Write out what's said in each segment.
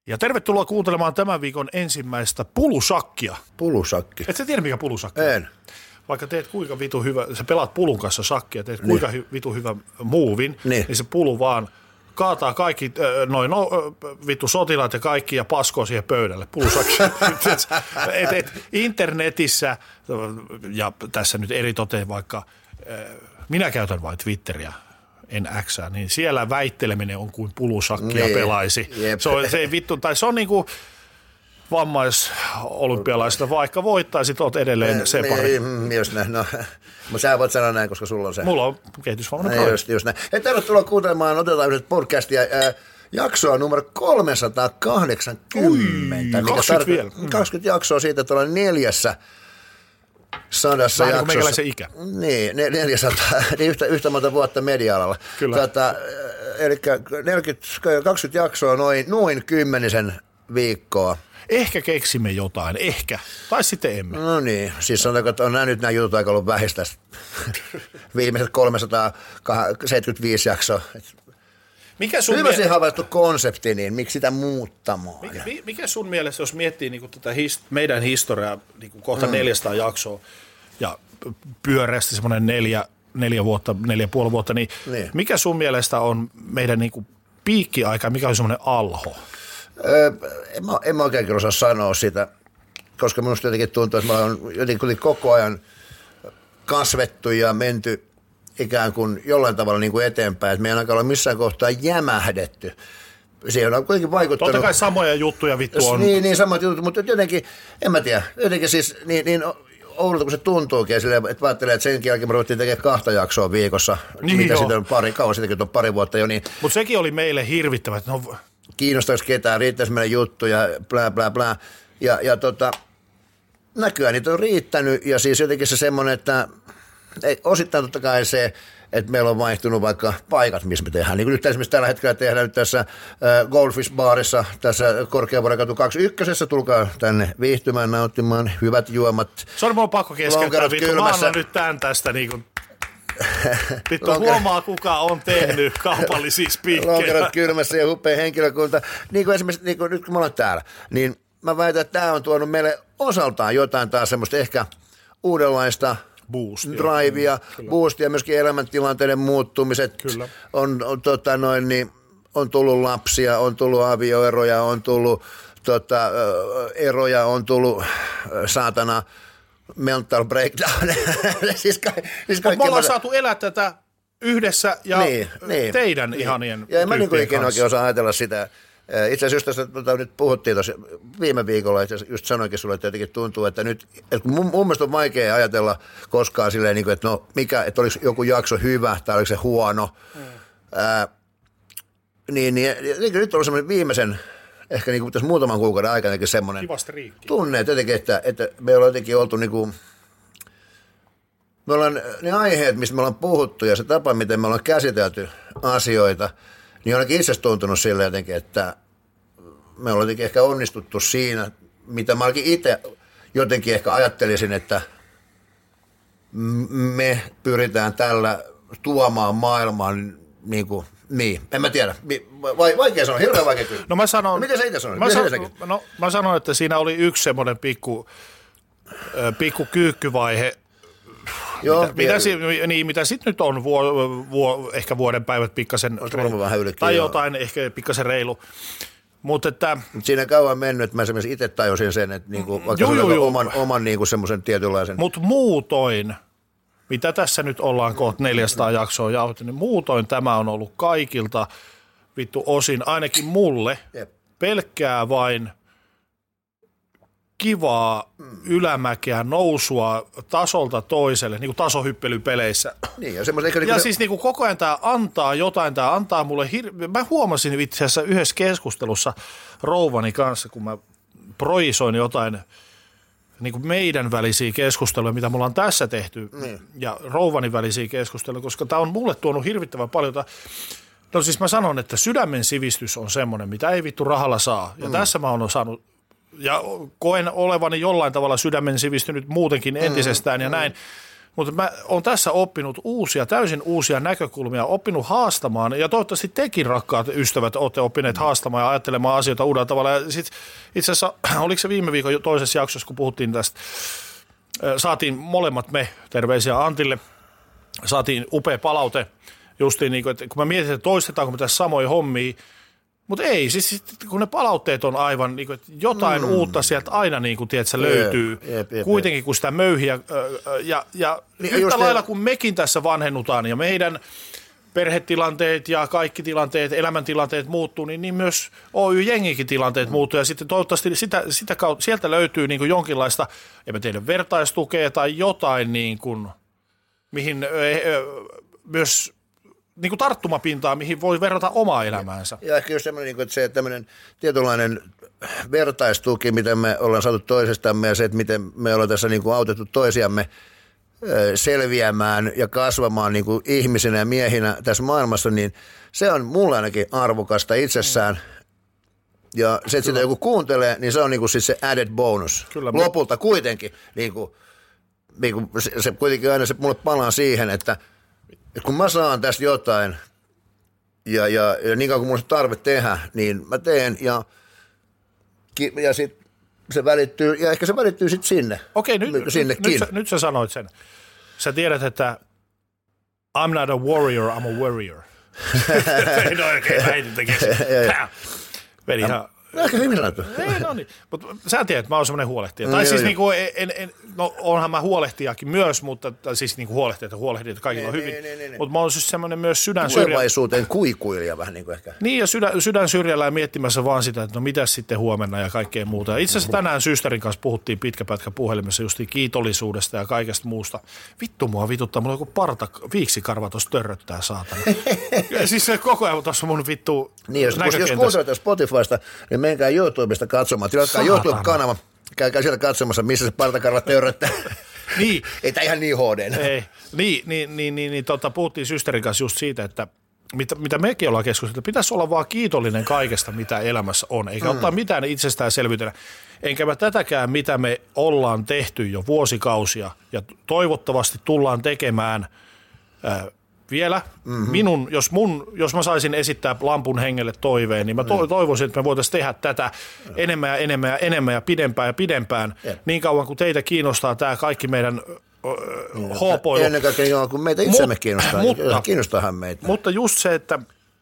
Ja tervetuloa kuuntelemaan tämän viikon ensimmäistä pulusakkia. Pulusakki. Et sä tiedä mikä pulusakki on? En. Vaikka teet kuinka vitu hyvä, sä pelaat pulun kanssa shakkia, teet kuinka vitu hyvä muuvin, niin se pulu vaan kaataa kaikki vittu sotilaat ja kaikki ja paskoo siihen pöydälle. Pulusakki. Internetissä, ja tässä nyt eri toteen vaikka, minä käytän vain Twitteriä, en Xää, niin siellä väitteleminen on kuin pulusakkia pelaisi. Se ei vittu, tai se on niinku vammaisolympialaisista, vaikka voittaisit, oot edelleen se pari. Just näin, no. Mutta sä voit sanoa näin, koska sulla on se. Mulla on kehitysvammainen pravi. Just näin. Hei, tervetuloa kuuntelemaan, otetaan yhdet podcastia. Jaksoa numero 380. 20 jaksoa siitä, että ollaan 400 jaksossa. Vähän niin kuin meikäläisen ikä. Niin, 400, niin yhtä monta vuotta media-alalla. Kyllä. Eli 20 jaksoa noin 10 viikkoa. Ehkä keksimme jotain, ehkä. Tai sitten emme. No niin, siis sanotaanko, että on nämä jutut aika ollut vähistä viimeiset 375 jaksoa. Hyvästi havaittu konsepti, niin miksi sitä muuttamaan? Mikä sun mielestä, jos miettii niin tätä meidän historiaa, niin kohta 400 jaksoa ja pyöreästi semmoinen 4,5 vuotta, niin mikä sun mielestä on meidän niin piikki-aika, mikä on semmoinen alho? En mä oikein osaa sanoa sitä, koska minusta jotenkin tuntuu, että me ollaan jotenkin koko ajan kasvettu ja menty ikään kuin jollain tavalla niin kuin eteenpäin, että me ei ainakaan ole missään kohtaa jämähdetty. Siihen on kuitenkin vaikuttanut. Totta kai samoja juttuja vittu on. Niin samat jutut, mutta jotenkin, en mä tiedä, jotenkin siis niin oudolta kun se tuntuukin, silleen, että ajattelee, että sen jälkeen me ruvettiin tekemään 2 jaksoa viikossa, niin mitä siitä on kauan siitäkin on pari vuotta jo. Niin, mutta sekin oli meille hirvittävä, että kiinnostaisi ketään, riittäisi meidän juttuja, blää. Ja näkyään niitä on riittänyt, ja siis jotenkin se semmoinen, että osittain totta kai se, että meillä on vaihtunut vaikka paikat, missä me tehdään. Niin kuin nyt esimerkiksi tällä hetkellä tehdään nyt tässä Goldfish-baarissa, tässä Korkeavuoren 21. Tulkaa tänne viihtymään, nauttimaan hyvät juomat. Se on pakko keskeyttää, vittu. Mä annan nyt tämän tästä niin kuin. Vittu huomaa, kuka on tehnyt kaupallisia spiikkejä. Lonkerot kylmässä ja hupea henkilökunta. Niin kuin esimerkiksi niin kuin nyt kun me ollaan täällä, niin mä väitän, että tämä on tuonut meille osaltaan jotain taas semmoista ehkä uudenlaista drivea, boostia, myöskin elämäntilanteiden muuttumiset. Kyllä. On tullut lapsia, on tullut avioeroja, on tullut eroja, on tullut saatana mental breakdown. Me ollaan saatu elää tätä yhdessä ja teidän ihanien ja en mä niin ikinä oikein osaa ajatella sitä. Itse asiassa just tästä nyt puhuttiin tuossa viime viikolla, itse asiassa just sanoinkin sulle, että jotenkin tuntuu, että nyt, että mun mielestä on vaikea ajatella koskaan silleen, että no mikä, että olisi joku jakso hyvä tai oliko se huono. Niin nyt on semmoinen viimeisen, ehkä niin kuin tässä muutaman kuukauden aikana semmoinen tunne, että jotenkin, että me ollaan jotenkin oltu niin kuin, me ollaan ne aiheet, mistä me ollaan puhuttu ja se tapa, miten me ollaan käsitelty asioita, niin on itse tuntunut sille jotenkin, että me ollaan jotenkin ehkä onnistuttu siinä, mitä mä itse jotenkin ehkä ajattelisin, että me pyritään tällä tuomaan maailmaan niin, en mä tiedä. Vaikea sanoa, hirveän vaikea kyllä. No mä sanon, miten sä itse sanoit? Mä sanon, että siinä oli yksi semmoinen pikku kyykkyvaihe. Joo, mitä sitten nyt on, ehkä vuoden päivät pikkasen, tai jotain ehkä pikkasen reilu. Mutta että siinä kauan mennyt, että mä esimerkiksi itse tajusin sen, että niinku, vaikka oman niinku semmoisen tietynlaisen. Mutta muutoin, mitä tässä nyt ollaan kohta 400 jaksoa jauhettu, niin muutoin tämä on ollut kaikilta vittu osin, ainakin mulle, pelkkää vain kivaa ylämäkeä, nousua tasolta toiselle, niin kuin tasohyppelypeleissä. Niin, ja siis niin kuin koko ajan tämä antaa jotain, tämä antaa mulle mä huomasin itse asiassa yhdessä keskustelussa rouvani kanssa, kun mä projisoin jotain niin kuin meidän välisiä keskusteluja, mitä mulla on tässä tehty, ja rouvani välisiä keskusteluja, koska tämä on mulle tuonut hirvittävän paljon. No siis mä sanon, että sydämen sivistys on semmoinen, mitä ei vittu rahalla saa, ja tässä mä oon saanut. Ja koen olevani jollain tavalla sydämen sivistynyt muutenkin entisestään ja näin. Mutta mä oon tässä oppinut täysin uusia näkökulmia, oppinut haastamaan, ja toivottavasti tekin, rakkaat ystävät, olette oppineet haastamaan ja ajattelemaan asioita uudella tavalla. Ja sit, itse asiassa, oliko se viime viikon toisessa jaksossa, kun puhuttiin tästä, saatiin molemmat me, terveisiä Antille, saatiin upea palaute, justiin niin kuin, että kun mä mietin, että toistetaanko me tässä samoja hommia, mutta ei, siis kun ne palautteet on aivan, niin kuin, että jotain uutta sieltä aina niin kuin, tiedätkö, löytyy, kuitenkin kun sitä möyhiä, ja niin, yhtä lailla kun mekin tässä vanhennutaan ja meidän perhetilanteet ja kaikki tilanteet, elämäntilanteet muuttuu, niin myös Oy-jengikin tilanteet muuttuu, ja sitten toivottavasti sitä kautta, sieltä löytyy niin kuin jonkinlaista, en mä tiedä, vertaistukea tai jotain, niin kuin, mihin myös niin kuin tarttumapintaa, mihin voi verrata omaa elämäänsä. Ja ehkä just semmoinen, että se tämmöinen tietynlainen vertaistuki, miten me ollaan saatu toisestamme ja se, että miten me ollaan tässä niin kuin autettu toisiamme selviämään ja kasvamaan niin kuin ihmisinä ja miehinä tässä maailmassa, niin se on mulle ainakin arvokasta itsessään. Ja se, että sitä joku kuuntelee, niin se on niin kuin siis se added bonus. Kyllä. Lopulta kuitenkin, niin kuin se kuitenkin aina se mulle palaa siihen, että kun mä saan tästä jotain ja niin kauan kun mulla on tarve tehdä, niin mä teen ja sit se välittyy, ja ehkä se välittyy sitten sinne. Okei, nyt sä sanoit sen. Sä tiedät, että I'm not a warrior, I'm a warrior. Ei no oikein, mä heitin tekesin. Veli ihan... Ehkä hyvin sanottu. Ei, no niin. Mutta sä tiedät, että mä oon semmoinen huolehtija. Tai siis niinku, no onhan mä huolehtijakin myös, mutta siis niinku huolehtija, että kaikilla on hyvin. Mutta mä oon siis semmoinen myös sydän syrjällä. Tulevaisuuteen kuikuilija vähän niin kuin ehkä. Niin, ja sydän syrjällä ja miettimässä vaan sitä, että no mitäs sitten huomenna ja kaikkea muuta. Ja itse asiassa tänään systerin kanssa puhuttiin pitkä pätkä puhelimessa justiin kiitollisuudesta ja kaikesta muusta. Vittu mua vituttaa, mulla on joku viiksikarva tuossa törröttää, saatana. Siis se koko ajan tuossa mun vittu näkökentässä. Jos kuuntelette Spotifysta, niin menkää YouTubesta katsomaan. Tilatkaa YouTube-kanava, käykää sieltä katsomassa, missä se partakarva törröttää. Niin. Ei tämä ihan niin HD. Ei. Niin, puhuttiin systerin kanssa just siitä, että mitä mekin ollaan keskusteltu, että pitäisi olla vaan kiitollinen kaikesta, mitä elämässä on, eikä ottaa mitään itsestäänselvyytenä. Enkä mä tätäkään, mitä me ollaan tehty jo vuosikausia, ja toivottavasti tullaan tekemään vielä. Jos mä saisin esittää lampun hengelle toiveen, niin mä toivoisin, että me voitaisiin tehdä tätä enemmän ja pidempään, niin kauan kuin teitä kiinnostaa tämä kaikki meidän hoopoilu. Ennen kaikkea kun meitä itsemme kiinnostaa, kiinnostaahan meitä. Mutta just se, että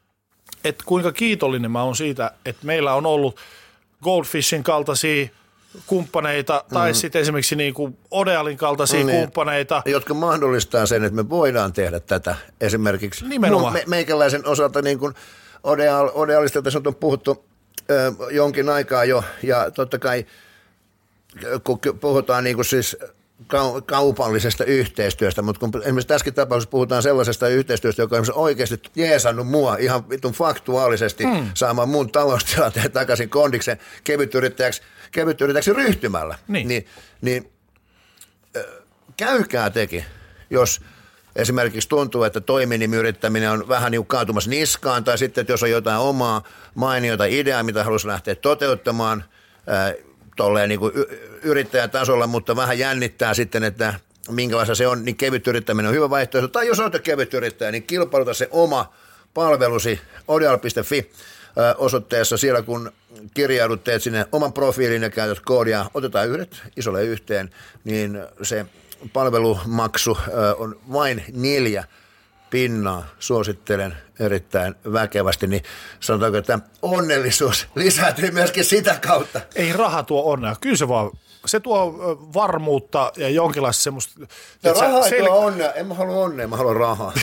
kuinka kiitollinen mä oon siitä, että meillä on ollut Goldfishin kaltaisia kumppaneita tai sitten esimerkiksi niin kuin Odealin kaltaisia kumppaneita. Jotka mahdollistaa sen, että me voidaan tehdä tätä esimerkiksi meikäläisen osalta, niin kuin Odealista tässä on puhuttu jonkin aikaa jo, ja totta kai kun puhutaan niin kuin siis kaupallisesta yhteistyöstä, mutta kun esimerkiksi tässäkin tapauksessa puhutaan sellaisesta yhteistyöstä, joka on oikeasti jeesannut mua ihan vitun faktuaalisesti saamaan mun taloustilanteen takaisin kondiksen kevytyrittäjäksi ryhtymällä, niin käykää teki, jos esimerkiksi tuntuu, että toiminimiyrittäminen on vähän kaatumassa niskaan, tai sitten, että jos on jotain omaa mainiota ideaa, mitä haluaisi lähteä toteuttamaan, tolleen niin kuin yrittäjätasolla, mutta vähän jännittää sitten, että minkälaista se on, niin kevyt yrittäminen on hyvä vaihtoehto. Tai jos olet kevyt yrittäjä, niin kilpailuta se oma palvelusi odeal.fi osoitteessa siellä, kun kirjaudut, teet sinne oman profiilin ja käytät koodia, otetaan yhdet isolle yhteen, niin se palvelumaksu on vain 4 pinnaa, suosittelen erittäin väkevästi, niin sanotaanko, että onnellisuus lisääntyy myöskin sitä kautta. Ei raha tuo onnea, kyllä se tuo varmuutta ja jonkinlaista semmoista... Raha ei tuo onnea, en mä halua onnea, mä haluan rahaa.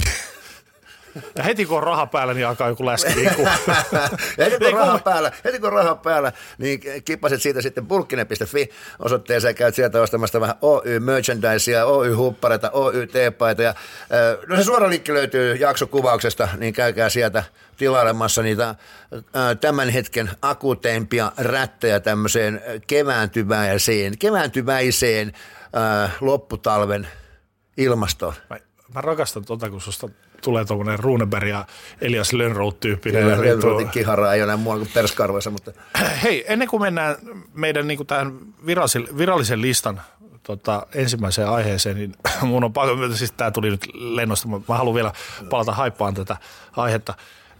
Ja heti kun on raha päällä, niin alkaa joku läski. heti kun on raha päällä, niin kippasit siitä sitten bulkkinen.fi osoitteeseen, käyt sieltä ostamasta vähän Oy-merchandisea, Oy-huppareita, Oy-teepaita. Ja, no se suora linkki löytyy jaksokuvauksesta, niin käykää sieltä tilailemassa niitä tämän hetken akuuteimpia rättejä tämmöiseen kevääntyväiseen lopputalven ilmastoon. Mä rakastan kun susta tulee tuommoinen Runeberg ja Elias Lönnroth-tyyppinen. Lönnrothin kiharaa ei ole enää muualla kuin perskarvoissa. Mutta... Hei, ennen kuin mennään meidän niin kuin tähän virallisen listan ensimmäiseen aiheeseen, niin mun on pakko, siis tää tuli nyt lennosta, mä haluan vielä palata haippaan tätä aihetta.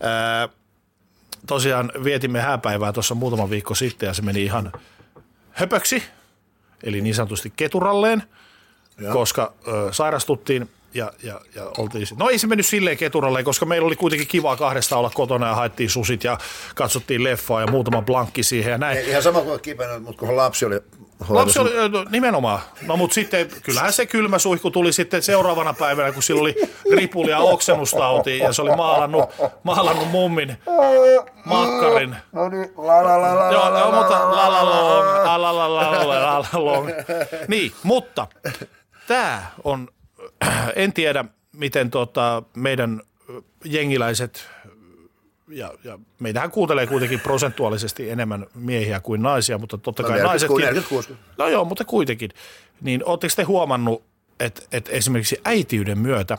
Tosiaan vietimme hääpäivää tuossa muutama viikko sitten ja se meni ihan höpöksi, eli niin sanotusti keturalleen, koska sairastuttiin ja oltiin, no ei se mennyt silleen keturalleen, koska meillä oli kuitenkin kivaa kahdesta olla kotona ja haettiin susit ja katsottiin leffaa ja muutama blankki siihen ja näin. Ihan sama kuin kipeänä, mutta kun lapsi oli hoidossa. Lapsi oli, nimenomaan. No mutta sitten kyllähän se kylmä suihku tuli sitten seuraavana päivänä, kun sillä oli ripuli ja oksennustauti ja se oli maalannut mummin makkarin. No niin, Niin, mutta tämä on, en tiedä miten meidän jengiläiset, ja meitähän kuuntelee kuitenkin prosentuaalisesti enemmän miehiä kuin naisia, mutta totta kai naisetkin. 46. No joo, mutta kuitenkin. Niin ootteko te huomannut, että esimerkiksi äitiyden myötä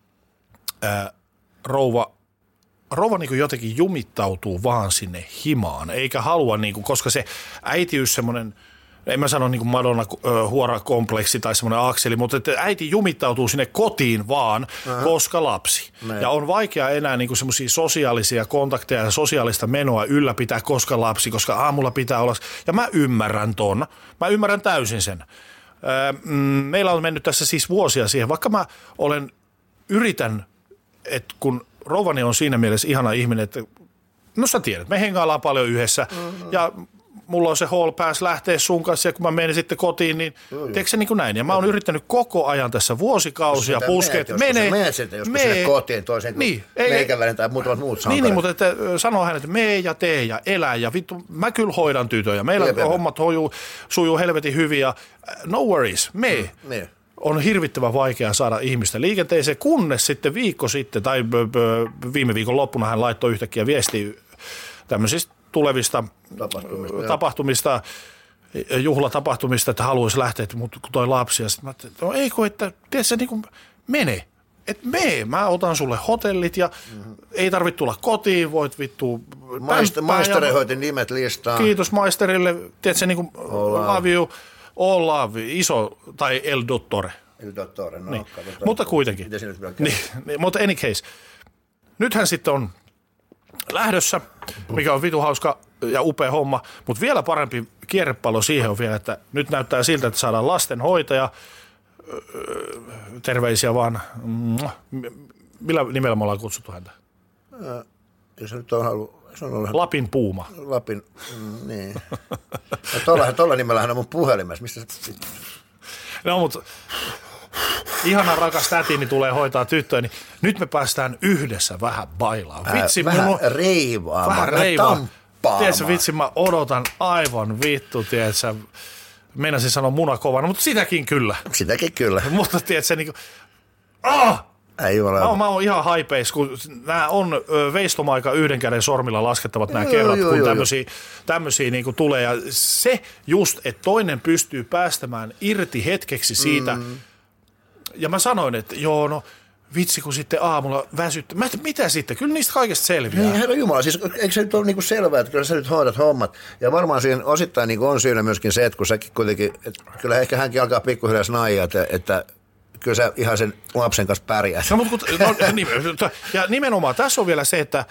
rouva niin kuin jotenkin jumittautuu vaan sinne himaan, eikä halua, niin kuin, koska se äitiys semmoinen, en mä sano niin kuin Madonna-huora-kompleksi tai semmoinen akseli, mutta että äiti jumittautuu sinne kotiin vaan, koska lapsi. Näin. Ja on vaikea enää niin kuin semmoisia sosiaalisia kontakteja ja sosiaalista menoa ylläpitää, koska lapsi, koska aamulla pitää olla. Ja mä ymmärrän ton. Mä ymmärrän täysin sen. Meillä on mennyt tässä siis vuosia siihen, vaikka mä yritän, että kun rouvani on siinä mielessä ihana ihminen, että no sä tiedät, me hengaillaan paljon yhdessä ja mulla on se hall pass lähteä sun kanssa ja kun mä menen sitten kotiin, niin tiedätkö se niin kuin näin. Ja mä oon yrittänyt koko ajan tässä vuosikausia puskeet. Menet sinne kotiin toiseen niin, meikäläinen tai muutamat muut sankarit. Niin, mutta että sanoo hän, että mee ja tee ja elä ja vittu, mä kyllä hoidan tytöjä. Meillä hommat sujuu helvetin hyvin ja no worries, mee. On hirvittävän vaikea saada ihmistä liikenteeseen, kunnes sitten viikko sitten tai viime viikon loppuna hän laittoi yhtäkkiä viestiä tämmöisistä tulevista tapahtumista, juhlatapahtumista, että haluaisi lähteä, mutta kun toi lapsi. Ja sitten mä ajattelin, no eikö, että tiedätkö, niin kuin mene. Että mä otan sulle hotellit ja ei tarvitse tulla kotiin, voit vittu. Maisteri hoiti nimet listaan. Kiitos maisterille, tiedätkö, niin kuin love you, all love, iso, tai el dottore. El dottore, no. Niin. Mutta kuitenkin. Niin, mutta any case. Nythän sitten on lähdössä, mikä on vitu hauska ja upea homma, mutta vielä parempi kierrepallo siihen on vielä, että nyt näyttää siltä, että saadaan lastenhoitaja, terveisiä vaan, millä nimellä me ollaan kutsuttu häntä? Jos nyt on halunnut. Lapin Puuma. Lapin, niin. Tuolla nimellähän on mun puhelimessa, mistä se. No mutta ihana rakas tätini tulee hoitaa tyttöä, niin nyt me päästään yhdessä vähän bailaan. Vitsi, vähän reivaamaan, vähän tamppaamaan. Tiedätkö, vitsi, mä odotan aivan vittu, tiedätkö, meinasin sanoa munakovana, mutta sitäkin kyllä. Sitäkin kyllä. Mutta tiedätkö, niin kuin, ei ole. Mä oon ihan haipeis, kun nämä on veistomaika yhden käden sormilla laskettavat nämä kerrat, kun tämmöisiä niin kuin tulee. Ja se just, että toinen pystyy päästämään irti hetkeksi siitä. Ja mä sanoin, että joo, no vitsi, kun sitten aamulla väsyttää. Mitä sitten? Kyllä niistä kaikesta selviää. Niin, herra Jumala, siis eikö se nyt ole niin kuin selvää, että kyllä sä nyt hoidat hommat. Ja varmaan siinä osittain niin kuin on syynä myöskin se, että kun säkin kuitenkin, että kyllä ehkä hänkin alkaa pikkuhiljaa snaijaa, että kyllä sä ihan sen lapsen kanssa pärjäät. Ja nimenomaan tässä on vielä se, että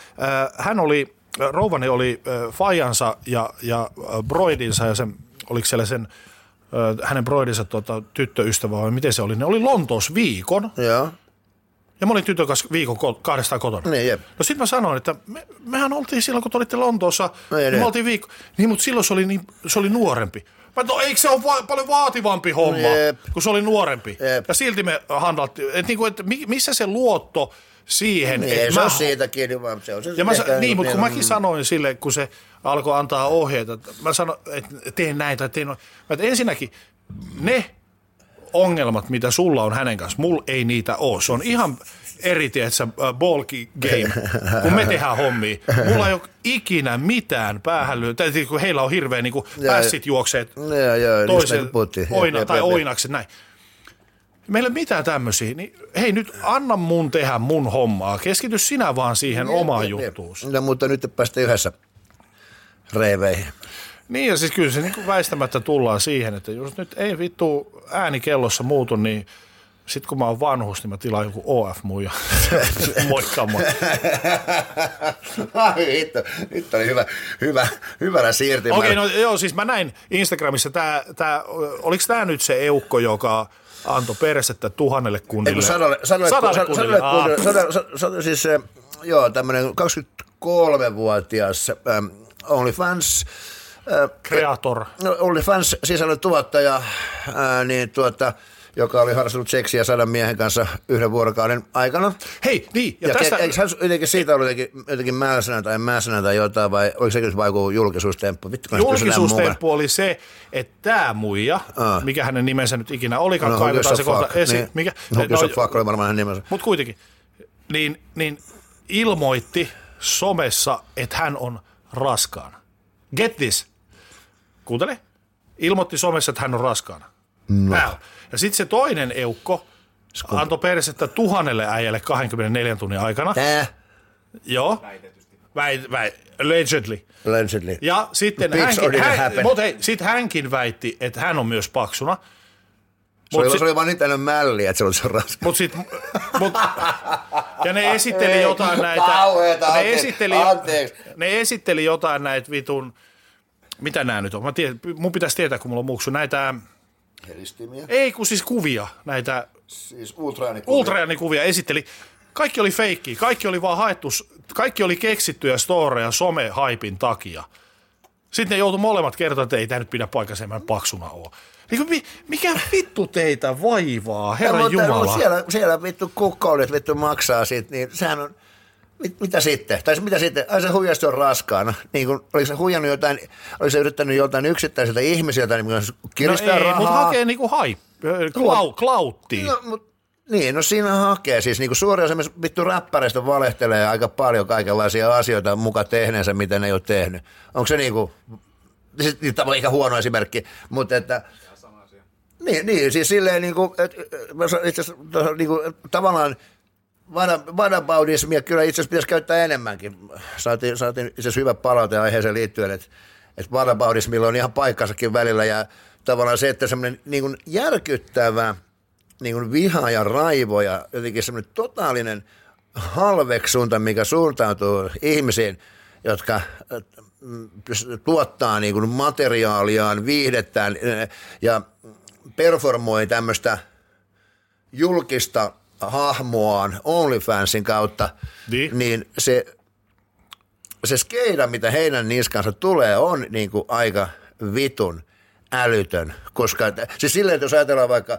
rouvani oli faijansa ja broidinsa ja sen, oliko siellä sen hänen broidinsa tyttöystävä vai miten se oli, ne oli Lontoossa viikon. Joo. Ja mä olin tytön kanssa viikon kahdestaan kotona. Niin, jep. No sit mä sanoin, että mehän oltiin silloin, kun te olitte Lontoossa, me oltiin viikko. Niin, mutta silloin se oli nuorempi. No eikö se ole paljon vaativampi homma, kun se oli nuorempi. Ja silti me handlattiin, että missä se luotto siihen. Niin, ei se ole siitä kiinni, vaan se on se. Niin, mutta kun mäkin sanoin sille, kun se alkoi antaa ohjeita, mä sanoin, että teen näin tai teen noin. Että ensinnäkin ne ongelmat, mitä sulla on hänen kanssa, mulla ei niitä ole. Se on ihan eri, tiedätkö, ball game, kun me tehdään hommia. Mulla ei ole ikinä mitään päähänlyö, kun heillä on hirveän niin pässit juokseet toiseen tai oinakset, näin. Meillä ei ole mitään tämmöisiä, niin hei nyt anna mun tehdä mun hommaa, keskity sinä vaan siihen omaan juttuun. No mutta nyt päästä yhdessä reiveihin. Niin ja siis kyllä se niin kuin väistämättä tullaan siihen, että jos nyt ei vittu ääni kellossa muutu, niin sitten kun mä oon vanhus, niin mä tilaan joku OF-muija moikkaamaan. Ai hitto, nyt oli hyvänä siirtymä. Okei, no joo, siis mä näin Instagramissa, oliko tämä nyt se eukko, joka antoi persettä 1000 kunnille? Sadalle kunnille. Siis joo, tämmöinen 23-vuotias OnlyFans Creator. OnlyFans sisällöntuottaja, niin joka oli harrastanut seksiä 100 miehen kanssa 1 vuorokauden aikana. Hei, niin. Ja tästä... Eikö hän jotenkin siitä ollut jotenkin mäsänä tai jotain, vai oliko se vai joku julkisuustemppu? Julkisuustemppu oli se, että tämä muija, mikä hänen nimensä nyt ikinä olikaan, kaivetaan se kohta esiin. Fuck oli varmaan hänen nimensä. Mutta kuitenkin, niin ilmoitti somessa, että hän on raskaana. Get this. Kuuntele. Ilmoitti somessa, että hän on raskaana. No. Ja sitten se toinen eukko antoi persettä 1000 äijälle 24 tunnin aikana. Tää? Joo. Allegedly. Ja sitten sit hänkin väitti, että hän on myös paksuna. Se oli vaan niin tämmöinen mälli, että se oli raska. Ja ne esitteli jotain näitä. Ne esitteli jotain näitä vitun. Mitä nämä nyt on? Mun pitäisi tietää, kun mulla on muksu. Näitä... Heristimiä? Ei, kun siis kuvia. Näitä... Siis ultraäänikuvia. Ultraäänikuvia esitteli. Kaikki oli feikkiä. Kaikki oli vaan haettu. Kaikki oli keksittyjä storeja some-haipin takia. Sitten ne joutui molemmat kertoa, että ei tämä nyt pidä paikkasemman paksuna ole. Mikä vittu teitä vaivaa, Herran Jumala? Siellä vittu kukkoudet vittu maksaa siitä, niin sehän on... Mitä sitten? Tai mitä sitten? Ai se huijasti on raskaana. Niin kun, oliko se huijannut jotain, oliko se yrittänyt jotain yksittäisiltä ihmisiltä, niin kiristää rahaa? Mutta hakee niinku klauttia. No siinä hakee. Siis niinku suuri osa vittu räppäreistä valehtelee aika paljon kaikenlaisia asioita muka tehneensä, mitä ne ei ole tehnyt. Onko se niinku, tämä on ehkä huono esimerkki, mutta että... Niin, siis silleen niinku, itse asiassa niinku, tavallaan Vadabaudismia kyllä itse asiassa pitäisi käyttää enemmänkin. Saatiin itse asiassa hyvä palaute aiheeseen liittyen, että Vadabaudismilla on ihan paikkansakin välillä ja tavallaan se, että semmoinen niin kuin järkyttävä niin kuin viha ja raivo ja jotenkin semmoinen totaalinen halveksunta, mikä suuntautuu ihmisiin, jotka tuottaa niin kuin materiaaliaan, viihdettään ja performoi tämmöistä julkista hahmoaan OnlyFansin kautta, niin se skeida, mitä heidän niskansa tulee, on niin kuin aika vitun älytön. Koska, siis silleen, että jos ajatellaan vaikka,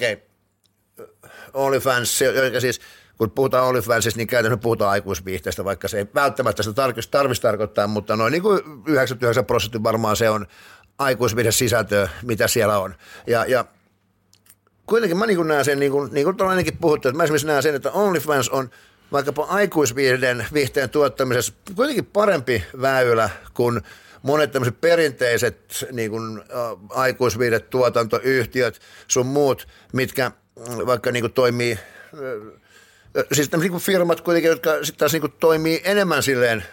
OnlyFans, siis kun puhutaan OnlyFansista, niin käytännössä puhutaan aikuisviihteestä, vaikka se ei välttämättä sitä tarvitsisi tarkoittaa, mutta noin niin kuin 99% varmaan se on aikuisviihde sisältöä, mitä siellä on. Ja kuitenkin mä niin näen sen, niin kuin tuolla ainakin puhuttu, että mä esimerkiksi näen sen, että OnlyFans on vaikkapa aikuisviihteen tuottamisessa kuitenkin parempi väylä kuin monet tämmöiset perinteiset niin kuin, aikuisviihdetuotantoyhtiöt sun muut, mitkä vaikka niin kuin toimii, siis tämmöiset niin firmat kuitenkin, jotka sitten taas niin kuin toimii enemmän silleen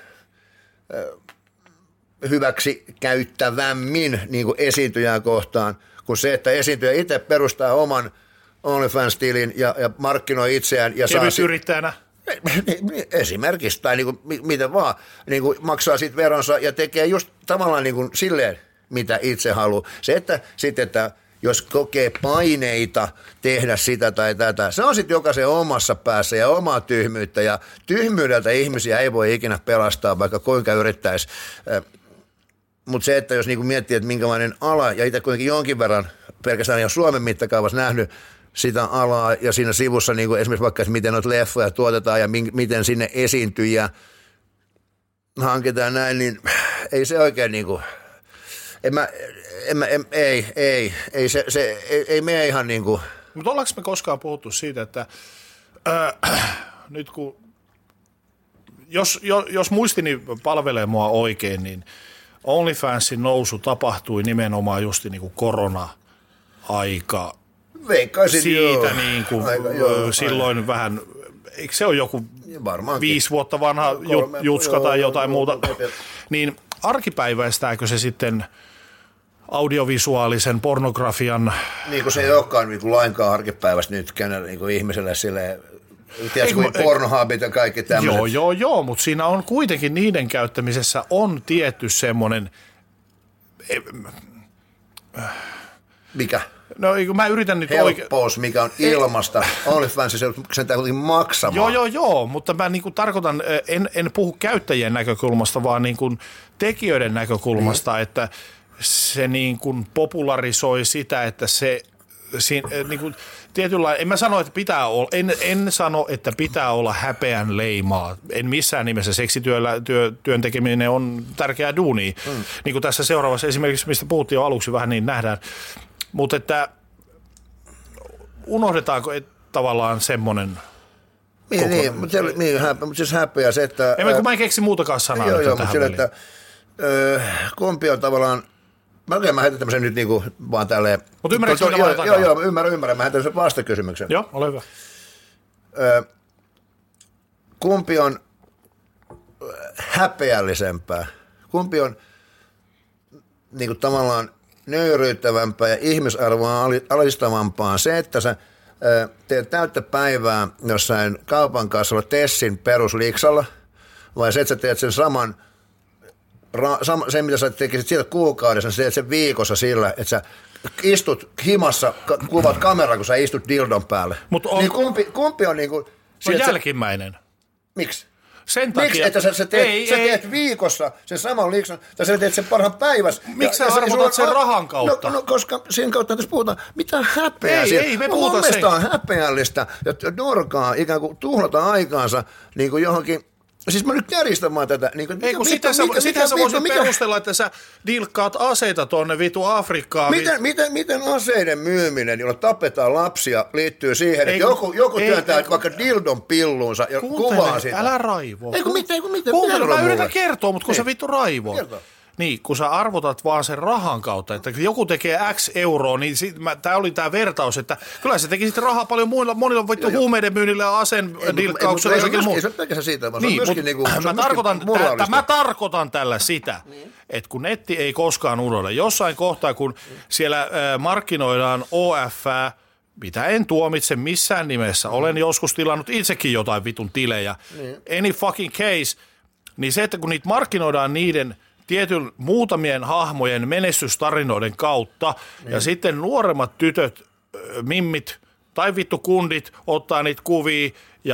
hyväksi käyttävämmin niin kuin esiintyjää kohtaan, kuin se, että esiintyjä itse perustaa oman OnlyFans-tilin ja markkinoi itseään. Ja kevytyrittäjänä. Esimerkiksi, tai niin kuin, miten vaan, niin kuin maksaa siitä veronsa ja tekee just tavallaan niin kuin silleen, mitä itse haluaa. Se, että sitten, että jos kokee paineita tehdä sitä tai tätä, se on sitten jokaisen omassa päässä ja omaa tyhmyyttä, ja tyhmyydeltä ihmisiä ei voi ikinä pelastaa, vaikka kuinka yrittäisi. Mutta se, että jos niinku miettii, että minkälainen ala, ja itse kuitenkin jonkin verran pelkästään jo Suomen mittakaavassa nähnyt sitä alaa, ja siinä sivussa niinku esimerkiksi vaikka, että miten noita leffoja tuotetaan, ja miten sinne esiintyjiä hankitaan näin, niin ei se oikein niinku, ei mene ihan niinku. Mutta ollaanko me koskaan puhuttu siitä, että nyt kun, jos muistini palvelee mua oikein, niin OnlyFansin nousu tapahtui nimenomaan just niin kuin korona-aika. Veikkaisin, siitä niin kuin silloin vähän, eikö se ole joku varmaankin 5 vuotta vanha jutska tai jotain muuta, niin arkipäiväistääkö se sitten audiovisuaalisen pornografian? Niin kuin se ei olekaan niin kuin lainkaan arkipäivästä nyt niin kuin ihmiselle silleen, tiedätkö, pornohabit ja kaikki tämmöiset. Joo, mutta siinä on kuitenkin niiden käyttämisessä on tietty semmoinen. Mikä? No mä yritän nyt helppous, mikä on ilmasta. OnlyFansissa sen kuitenkin maksamaan. Joo, mutta mä niin kuin tarkoitan, en puhu käyttäjien näkökulmasta, vaan niin kuin tekijöiden näkökulmasta, että se niin kuin popularisoi sitä, että se niin kuin tietynlainen, en mä sano, että pitää olla, en sano, että pitää olla häpeän leimaa. En missään nimessä, seksityön tekeminen on tärkeää duunia. Niin kuin tässä seuraavassa esimerkiksi, mistä puhuttiin jo aluksi vähän, niin nähdään. Mutta että unohdetaanko tavallaan semmoinen mutta siis häpeä se, että kun mä en keksi muutakaan sanaa. Joo, mutta sille, että kumpi on tavallaan. Mä heitän tämmöisen nyt niinku vaan tälleen. Mutta ymmärrätkö mitä mä takaa? Joo, ymmärrän. Mä heitän tämmöisen vastakysymyksen. Joo, ole hyvä. Kumpi on häpeällisempää? Kumpi on niinku tavallaan nöyryyttävämpää ja ihmisarvoa alistavampaa? Se, että sä teet täyttä päivää jossain kaupan kassalla Tessin perusliiksalla, vai se, että sä teet sen saman se, mitä sä tekisit siitä kuukaudessa, sä teet sen viikossa sillä, että sä istut himassa, kuvat kameraa, kun sä istut dildon päälle. Niin kumpi on niinku... On jälkimmäinen. Miksi? Sen takia... Miksi, että sä teet viikossa sen saman liikson, tai sä teet sen parhaan päivässä. Miksi sä arvotat sen rahan kautta? No, koska sen kautta tässä puhutaan, mitä häpeää siellä. Ei, me puhutaan sen. Mun mielestä on häpeällistä, että dorkaa ikään kuin tuhlata aikaansa niin kuin johonkin. Siis mä nyt kärjistämään tätä. Niin kuin, sitä sä voisit perustella, että sä dilkkaat aseita tuonne vitu Afrikkaan. Miten aseiden myyminen, jolla tapetaan lapsia, liittyy siihen, että joku työntää vaikka dildon pilluunsa ja kuvaa sitä? Älä raivoo. Kuuntele, mä yritän kertoa, mutta kun sä vittu raivoo. Niin, kun sä arvotat vaan sen rahan kautta, että joku tekee X euroa, niin tämä oli tämä vertaus, että kyllä se teki sitten rahaa paljon monilla vittu huumeiden myynnillä ja aseen dilkkauksella. Ei se pelkästään siitä, vaan se on myöskin mä tarkoitan tällä sitä, että kun netti ei koskaan unohda. Jossain kohtaa, kun siellä markkinoidaan OF:ää, mitä en tuomitse missään nimessä, olen joskus tilannut itsekin jotain vitun tilejä, any fucking case, niin se, että kun niitä markkinoidaan niiden tietyn muutamien hahmojen menestystarinoiden kautta, ja sitten nuoremmat tytöt, mimmit tai vittu kundit ottaa niitä kuvia,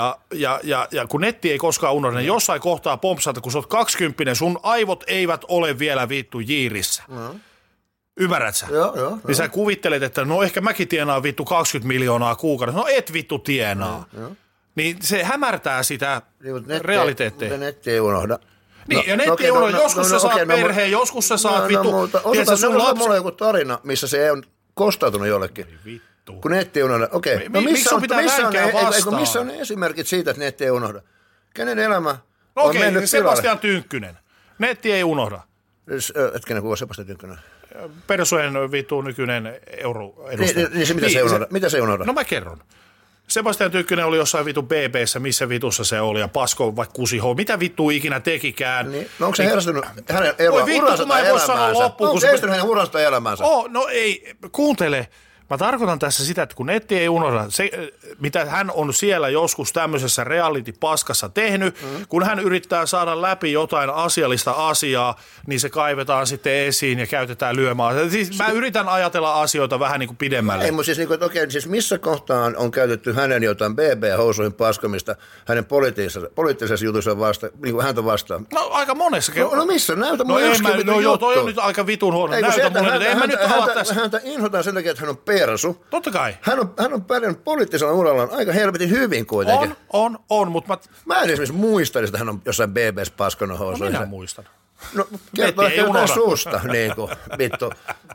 ja kun netti ei koskaan unohda, niin jossain kohtaa pompsata, kun sä oot 20, sun aivot eivät ole vielä vittu jiirissä. Ymmärrät sä? Joo. Niin sä kuvittelet, että no ehkä mäkin tienaan vittu 20 miljoonaa kuukaudessa. No et vittu tienaa. Niin se hämärtää sitä realiteetteja. Mutta netti ei unohda. Niin, ja netti on, joskus sä saat perheen, joskus sä saat vittu. Mulla on joku tarina, missä se on kostautunut jollekin. Vittu. Kun netti ei unohda. Okei. No miksi sun pitää vänkää vastaan? Missä on ne esimerkit siitä, että netti ei unohda? Kenen elämä on mennyt pilalle? Sebastian Tynkkynen. Netti ei unohda. Hetkinen, kuva Sebastian Tynkkynen. Persujen vittu nykyinen euroedustaja. Niin se mitä se ei unohda? Mitä se ei unohda? No mä kerron. Sebastian Tynkkynen oli jossain vitun BB:ssä, missä vitussa se oli, ja pasko vaikka kusiho, mitä vittu ikinä tekikään. Niin. No onko se herästynyt hänen uransa tai elämäänsä? Onko se herästynyt hänen uransa tai elämäänsä? No ei, kuuntele. Mä tarkoitan tässä sitä, että kun netti ei unohda, se, mitä hän on siellä joskus tämmöisessä reality-paskassa tehnyt, kun hän yrittää saada läpi jotain asiallista asiaa, niin se kaivetaan sitten esiin ja käytetään lyömään. Siis mä yritän ajatella asioita vähän niin kuin pidemmälle. Ei, mutta siis, niin kuin, siis missä kohtaan on käytetty hänen jotain BB-housuihin paskamista hänen poliittisessa jutussa vastaan, niin kuin häntä vastaan? No aika monessa. No missä? Näytä mulle yksikin juttu. Joo, toi on nyt aika vitun huono. Näytä mulle. En mä nyt ala tässä. Häntä inhotaan sen takia, että hän on persu. Totta kai. Hän on pärjännyt poliittisella urallaan aika helvetin hyvin kuitenkin. On, mutta mä en esimerkiksi muista, että hän on jossain BB:ssä paskannut housuihin. No minä muistan. No kertoo ehkä jotain suusta, niin kuin, vittu.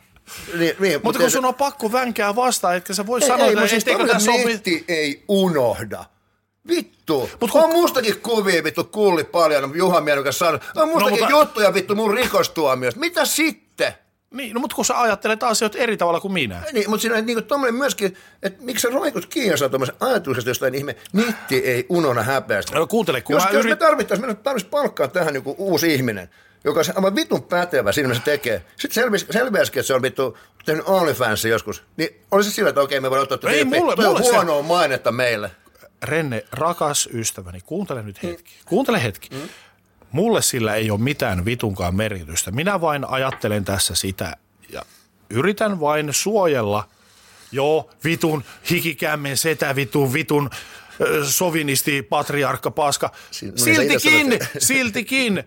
Niin, mutta kun sun on pakko vänkää vastaan, etkä sä voi sanoa, että etteikö tässä ole... Netti ei unohda. Vittu. On mustakin kuvia, vittu, Kulli paljon, Juha Mielen kanssa sanonut. On mustakin juttuja, vittu, mun rikostuomiosta. Mitä sitten? Niin, no mutta kun sä ajattelet asioita eri tavalla kuin minä. Niin, mutta siinä on niin tommoinen myöskin, että miksi sä roikut kiinnostaa tommoisen ajatuksesta jostain ihme, netti ei unohda häpeästä. No kuuntele, kun jos me tarvittaisiin palkkaa tähän joku uusi ihminen, joka on aivan vitun pätevä siinä, mitä se tekee. Sitten selviäisikin, että se on vittu tehnyt OnlyFansia joskus. Niin olisi se sillä, että okei, me voidaan ottaa huonoa mainetta meille. Renne, rakas ystäväni, kuuntele nyt hetki. Kuuntele hetki. Mulle sillä ei ole mitään vitunkaan merkitystä. Minä vain ajattelen tässä sitä ja yritän vain suojella vitun hikikämmen setä vitun sovinisti, patriarkka, paska. Siltikin,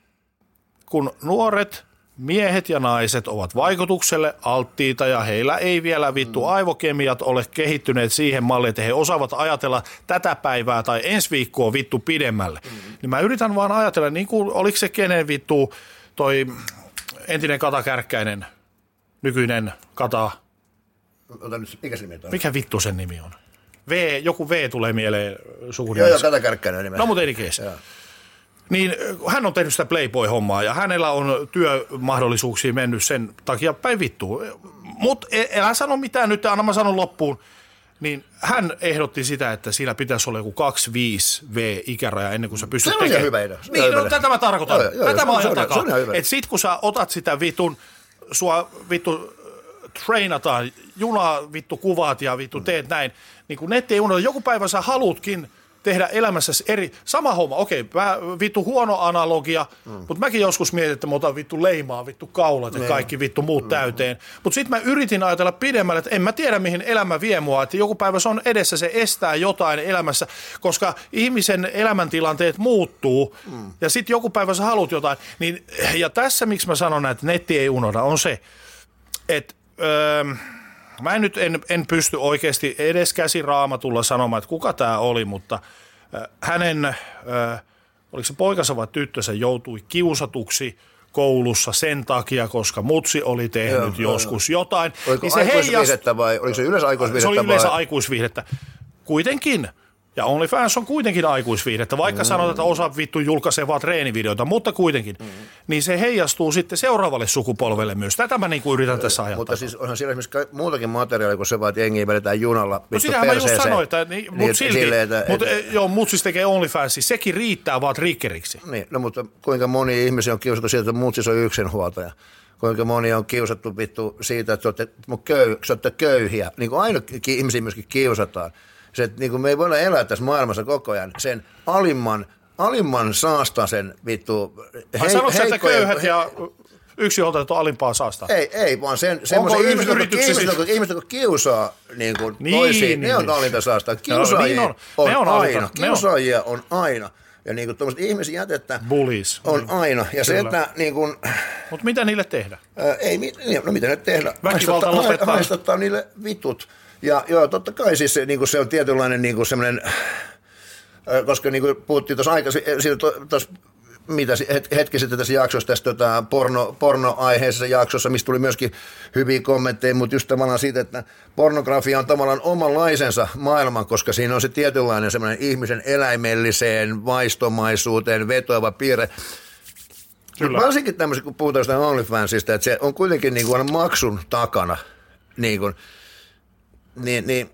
kun nuoret miehet ja naiset ovat vaikutukselle alttiita ja heillä ei vielä aivokemiat ole kehittyneet siihen malliin, että he osaavat ajatella tätä päivää tai ensi viikkoa pidemmälle. Niin mä yritän vaan ajatella, niin kuin oliko se kenen toi entinen Kata Kärkkäinen, nykyinen Kata. Ota nyt, mikä se nimi on? Mikä vittu sen nimi on? Joku V tulee mieleen sukunimessä. Joo, Kata Kärkkäinen nimi. No, mutta eri keessä. Niin hän on tehnyt sitä Playboy-hommaa ja hänellä on työmahdollisuuksia mennyt sen takia päin vittuun. Mutta älä sano mitään nyt, anna mä sanon loppuun. Niin hän ehdotti sitä, että siinä pitäisi olla joku 25V-ikäraja ennen kuin sä pystyt tekemään. Se on hyvä idea. Niin, no, tätä mä tarkoitan. Tätä mä ajan takaa. Että sit kun sä otat sitä sua trainataan, junaa kuvaat ja teet näin, niin kun netti ei unohda, joku päivä sä halutkin tehdä elämässäsi sama homma, okei, huono analogia, mutta mäkin joskus mietin, että mä otan leimaa, kaulat ja kaikki muut täyteen. Mutta sitten mä yritin ajatella pidemmälle, että en mä tiedä mihin elämä vie mua, että joku päivä se on edessä, se estää jotain elämässä, koska ihmisen elämäntilanteet muuttuu ja sitten joku päivä sä haluat jotain. Niin, ja tässä miksi mä sanon, että netti ei unohda, on se, että mä en pysty oikeasti edes käsiraamatulla sanomaan, että kuka tämä oli, mutta hänen, oliko se poikansa vai tyttönsä, joutui kiusatuksi koulussa sen takia, koska mutsi oli tehnyt joskus jotain. Oliko niin aikuisviihdettä vai oliko se yleensä aikuisviihdettä? Se oli yleensä aikuisviihdettä. Kuitenkin. Ja OnlyFans on kuitenkin aikuisviihdettä, vaikka sanotaan, että osa julkaisee vaan treenivideoita, mutta kuitenkin. Niin se heijastuu sitten seuraavalle sukupolvelle myös. Tätä mä yritän tässä ajatella. Mutta siis onhan siellä esimerkiksi muutakin materiaalia, kun se vaan, että jengiä vedetään junalla. No sitähän mä just sanoin, että mutta silti. Mut siis tekee OnlyFans, sekin riittää vaan triggeriksi. Niin, no mutta kuinka moni ihmisiä on kiusattu siitä, että mutsis on yksinhuoltaja. Kuinka moni on kiusattu siitä, että olette köyhiä. Niin kuin aina ihmisiä myöskin kiusataan. Se, että niin me ei voida elää tässä maailmassa koko ajan sen alimman saastaisen sanotko, että köyhät ja yksinhuoltajat on alimpaa saastaa? Ei, vaan semmoisen ihmiset, jotka kiusaa niin kuin toisiin, ne on alinta saastaa. Kiusaajia on aina. Ja niin kuin tuommoiset ihmisjätettä on aina. Ja se, että niin kuin... Mutta mitä niille tehdä? No mitä niille tehdä? Väkivalta lopettaa. Haistattaa niille vitut. Ja joo, totta kai siis niin se on tietynlainen niin semmoinen, koska niin kuin puhuttiin tuossa hetki sitten tässä jaksossa, tässä pornoaiheisessa jaksossa, mistä tuli myöskin hyviä kommentteja, mutta just tavallaan siitä, että pornografia on tavallaan omanlaisensa maailman, koska siinä on se tietynlainen semmoinen ihmisen eläimelliseen vaistomaisuuteen vetoava piirre. Kyllä. Varsinkin tämmöisen, kun puhutaan sitä OnlyFansista, että se on kuitenkin niin kuin maksun takana, niin kuin, niin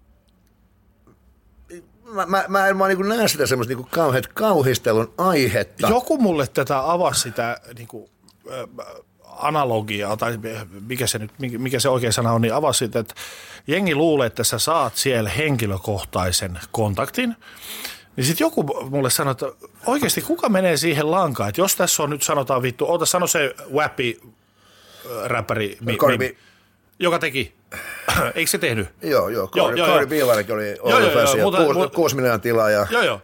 mä en vaan niin näe sitä semmoista niin kauhistelun aihetta. Joku mulle tätä avasi sitä niin kuin, analogiaa, tai mikä se oikea sana on, niin avasi sitä, että jengi luulee, että sä saat siellä henkilökohtaisen kontaktin. Niin sitten joku mulle sanoi, että oikeasti kuka menee siihen lankaan, että jos tässä on nyt sanotaan sano se WAP-räppäri, joka teki. Eikö se tehnyt? Joo. Cardi B-varkin oli OnlyFans ja 6 miljoonaa tilaa. Joo.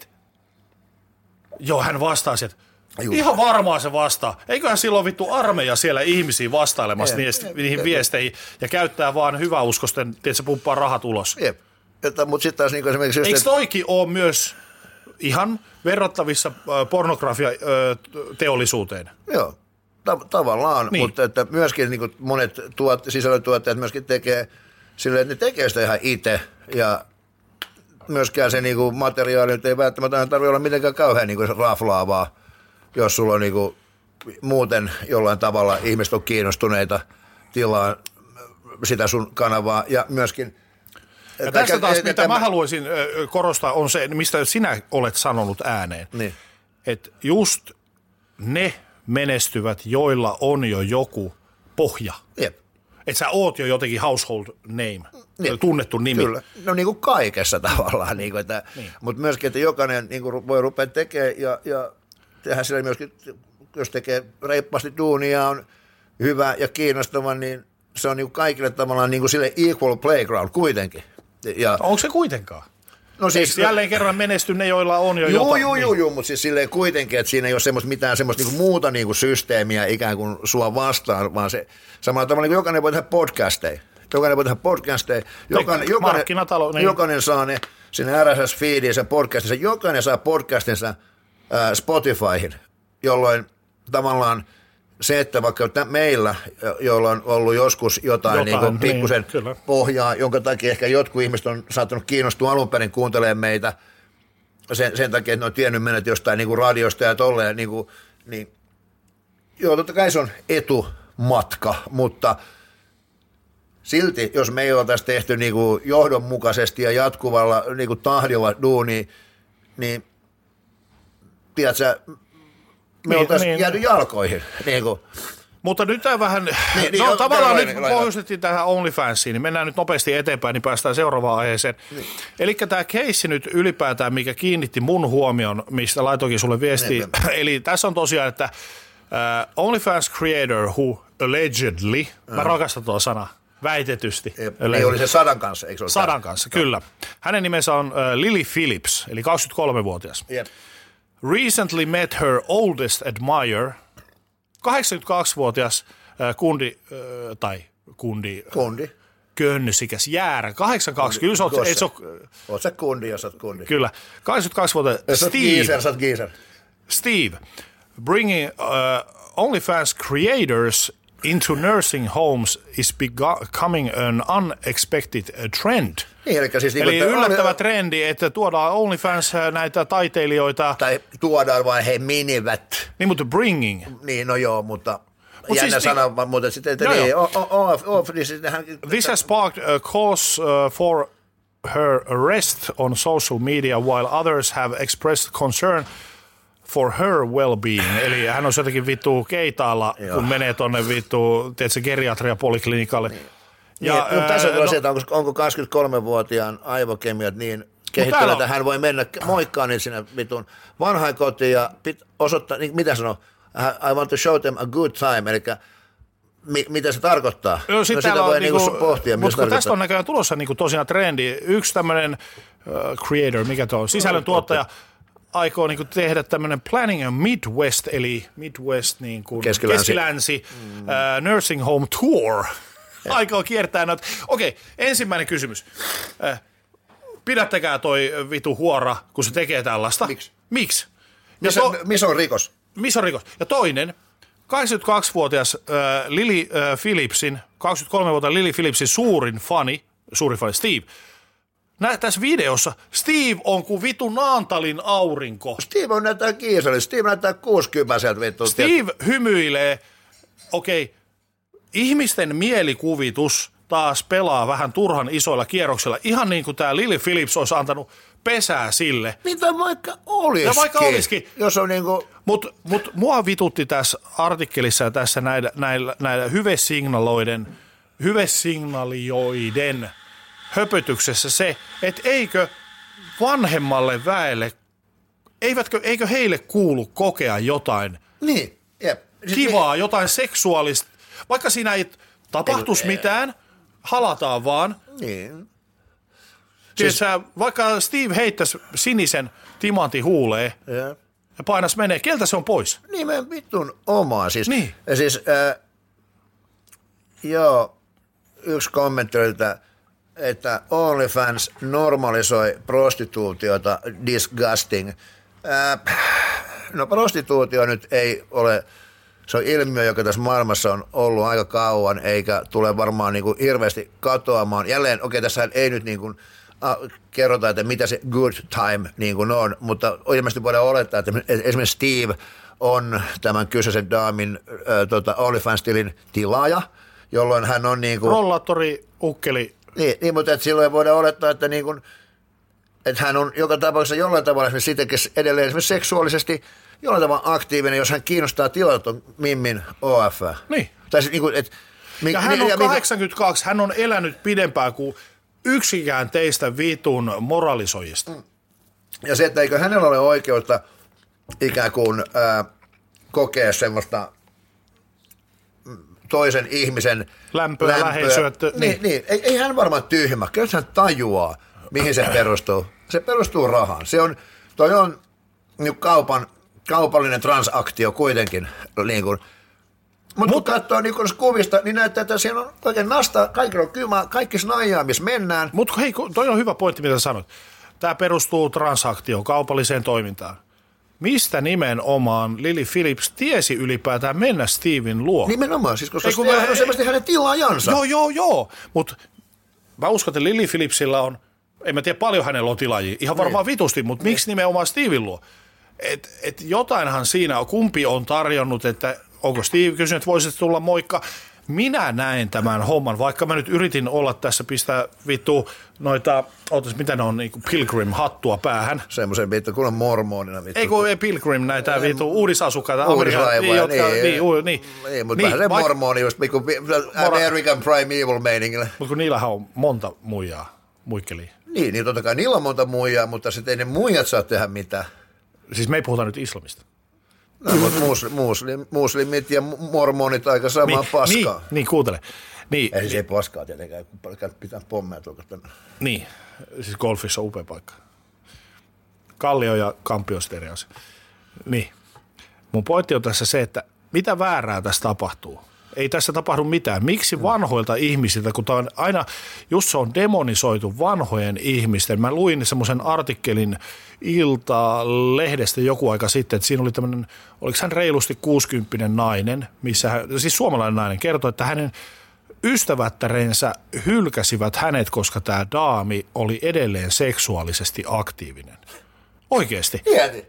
Hän vastasi, että ihan varmaan se vastaa. Eiköhän silloin armeija siellä ihmisiä vastailemassa niihin viesteihin ja käyttää vaan hyväuskosten, että se pumppaa rahat ulos. Jep. Mutta sitten taas niin esimerkiksi... Eikö toikin ole myös ihan verrattavissa pornografia-teollisuuteen? Joo. Tavallaan, niin. Mutta että myöskin niin monet sisällöntuottajat myöskin tekee silleen, että ne tekee sitä ihan itse ja myöskään se niin kuin materiaali nyt ei välttämättä tarvitse olla mitenkään kauhean niin kuin raflaavaa, jos sulla on niin kuin muuten jollain tavalla ihmiset on kiinnostuneita tilaa sitä sun kanavaa ja myöskin... Ja tässä taas, mitä mä haluaisin korostaa, on se, mistä sinä olet sanonut ääneen, niin. Että just ne menestyvät, joilla on jo joku pohja. Jep. Että sä oot jo jotenkin household name, tunnettu nimi. Kyllä, no niin kuin kaikessa tavallaan, niin kuin, mutta myöskin, että jokainen niin kuin voi rupea tekemään ja tehdä sillä myöskin, jos tekee reippaasti duunia, on hyvä ja kiinnostava, niin se on niin kuin kaikille tavallaan niin kuin sille equal playground kuitenkin. Ja, onko se kuitenkaan? No siis, jälleen kerran menesty ne, joilla on jo jotain. Joo, mutta siis silleen kuitenkin, että siinä ei ole mitään semmoista niinku muuta niinku systeemiä ikään kuin sua vastaan, vaan se samalla tavalla niin jokainen voi tehdä podcasteja. Jokainen saa ne sinne RSS-feediin sen podcastinsa, jokainen saa podcastinsa Spotifyhin, jolloin tavallaan se, että vaikka meillä, joilla on ollut joskus jotain niin pikkusen pohjaa, jonka takia ehkä jotkut ihmiset on saattanut kiinnostua alun perin kuuntelemaan meitä sen takia, että ne on tiennyt menet jostain niin kuin radiosta ja tolleen, niin joo, totta kai se on etumatka, mutta silti, jos me ei oltaisi tehty niin kuin johdonmukaisesti ja jatkuvalla niin kuin tahdilla duunia, niin tiedätkö, me oltaisiin jääty jalkoihin. Niin kuin. Mutta nyt tämä vähän, tavallaan nyt pohjustettiin tähän OnlyFansiin, niin mennään nyt nopeasti eteenpäin, niin päästään seuraavaan aiheeseen. Niin. Eli tämä keissi nyt ylipäätään, mikä kiinnitti mun huomion, mistä laitoinkin sulle viestiä. Eli tässä on tosiaan, että OnlyFans creator who allegedly, mä rakastan tuo sana, väitetysti. Niin oli se Sadan kanssa, eikö se ole? Sadan kanssa, kyllä. Hänen nimensä on Lily Phillips, eli 23-vuotias. Yep. Recently met her oldest admirer, 82-vuotias kundi, könsikäs jäärä, 82, kyllä oot sä kundi, jos oot kundi. Kyllä, 82-vuotias Steve, bringing OnlyFans creators into nursing homes is becoming an unexpected trend. Niin, eli yllättävä trendi, että tuodaan OnlyFans näitä taiteilijoita. Tai tuodaan vaan he menivät. Niin, mutta bringing. Niin, no joo, mutta jännä siis, sana, mutta sitten, että niin, niin sittenhän. This has sparked a cause for her arrest on social media, while others have expressed concern for her well-being. Eli hän on jotenkin vittu keitaalla, kun menee tonne vittu, tiedätkö, geriatriapoliklinikalle. Niin. Ja tässä on se, että onko 23-vuotiaan aivokemiat niin kehittynyt, että hän voi mennä moikkaan niin sinne vitun vanhainkotiin ja osoittaa, niin mitä sanoo, I want to show them a good time, eli mitä se tarkoittaa? No sitä voi niinku pohtia. Mutta tästä on näköjään tulossa niinku tosiaan trendi. Yksi tämmöinen creator, mikä tuo sisällöntuottaja, aikoo niinku tehdä tämmöinen Planning a Midwest, eli Midwest niin kuin Keski-Länsi nursing home tour. Aikoo kiertää noita. Okei, ensimmäinen kysymys. Pidättekää toi vitu huora, kun se tekee tällaista. Miksi? Missä on rikos? Missä on rikos? Ja toinen, 82-vuotias Lily Phillipsin, 23-vuotias Lily Phillipsin suurin fani Steve. Tässä videossa Steve on kuin vitu Naantalin aurinko. Steve näyttää kiisalle. Steve näyttää 60 vittu. Steve hymyilee. Okei. Ihmisten mielikuvitus taas pelaa vähän turhan isoilla kierroksilla. Ihan niin kuin tämä Lily Phillips olisi antanut pesää sille. Mitä vaikka olisikin. Jos on niinku. Mut mua vitutti tässä artikkelissa ja tässä näillä hyvesignalioiden höpötyksessä se, että eikö vanhemmalle väelle, eikö heille kuulu kokea jotain niin, kivaa, jotain seksuaalista, vaikka siinä ei tapahtuisi mitään, halataan vaan. Niin. Tiedätkö, vaikka Steve heittäisi sinisen timantin huuleen ja painas menee, keltä se on pois? Niin, meidän vittun omaa. Siis, niin. Siis, yksi kommentti oli, että OnlyFans normalisoi prostituutiota, disgusting. No prostituutio nyt ei ole, se on ilmiö, joka tässä maailmassa on ollut aika kauan, eikä tule varmaan niin kuin hirveästi katoamaan. Jälleen, tässä ei nyt niin kuin kerrota, että mitä se good time niin kuin on, mutta ilmeisesti voidaan olettaa, että esimerkiksi Steve on tämän kyseisen daamin OnlyFans-tilin tilaaja, jolloin hän on niin kuin rollaattori, ukkeli. Niin, mutta että silloin voidaan olettaa, että, niin kuin, että hän on joka tapauksessa jollain tavalla esimerkiksi edelleen esimerkiksi seksuaalisesti jollain tavalla aktiivinen, jos hän kiinnostaa tilata tuon Mimmin OF. Niin. Tai siis, niin kuin, ja hän on 82, hän on elänyt pidempään kuin yksikään teistä vitun moralisoijista. Ja se, että eikö hänellä ole oikeutta ikään kuin kokea semmoista toisen ihmisen lämpöä. Läheisyyttä. Niin. Ei hän varmaan tyhmä. Kyllä hän tajuaa, mihin se perustuu. Se perustuu rahaan. Toi on niin kaupallinen transaktio kuitenkin. Niin kuin. Mutta kun katsoo niin kuvista, niin näyttää, että siellä on oikein nasta, kaikilla on kylmä, kaikki snaijaa, missä mennään. Mutta hei, toi on hyvä pointti, mitä sanoit. Tämä perustuu transaktioon, kaupalliseen toimintaan. Mistä nimenomaan Lily Phillips tiesi ylipäätään mennä Steven luo? Nimenomaan, siis koska Steve on selvästi hänen tilaajansa. Joo, mutta mä uskon, että Lily Phillipsillä on, en mä tiedä paljon hänellä on tilaajia, ihan varmaan vitusti, mutta miksi nimenomaan Steven luo? Et jotainhan siinä on, kumpi on tarjonnut, että onko Steve kysynyt, että voisit tulla moikka. Minä näen tämän homman, vaikka mä nyt yritin olla tässä, pistää vittu noita, mitä ne on, niin kuin Pilgrim-hattua päähän. Semmoisen vittu, kun on mormonina vittu. Ei kun Pilgrim, näitä vittu uudisasukkaita. Uudisraivoja, niin. Mutta vähän se mormoni just, American Primeval meiningillä. Mutta kun niillähän on monta muijaa, muikkeliä. Niin totta kai niillä on monta muijaa, mutta sitten ei ne muijat saa tehdä mitään. Siis me ei puhuta nyt islamista. No, mutta muslimit ja mormonit aika samaa paskaa. Niin, kuuntele. Niin. Ei se ei paskaa tietenkään, kun pitää pommeja tuolta tänne. Niin, siis golfissa on upea paikka. Kallio ja Kampio eri asia. Niin. Mun pointti on tässä se, että mitä väärää tässä tapahtuu? Ei tässä tapahdu mitään. Miksi vanhoilta ihmisiltä, kun tämä on aina, just se on demonisoitu vanhojen ihmisten. Mä luin semmoisen artikkelin Ilta-lehdestä joku aika sitten, että siinä oli tämmöinen, oliko hän reilusti 60 nainen, missä hän, siis suomalainen nainen, kertoi, että hänen ystävättärensä hylkäsivät hänet, koska tämä daami oli edelleen seksuaalisesti aktiivinen. Oikeasti. Tiedä.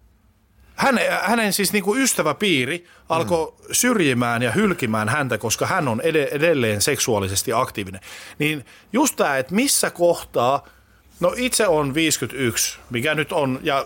Hänen siis niin kuin ystäväpiiri alkoi syrjimään ja hylkimään häntä, koska hän on edelleen seksuaalisesti aktiivinen. Niin just tämä, että missä kohtaa, no itse on 51, mikä nyt on, ja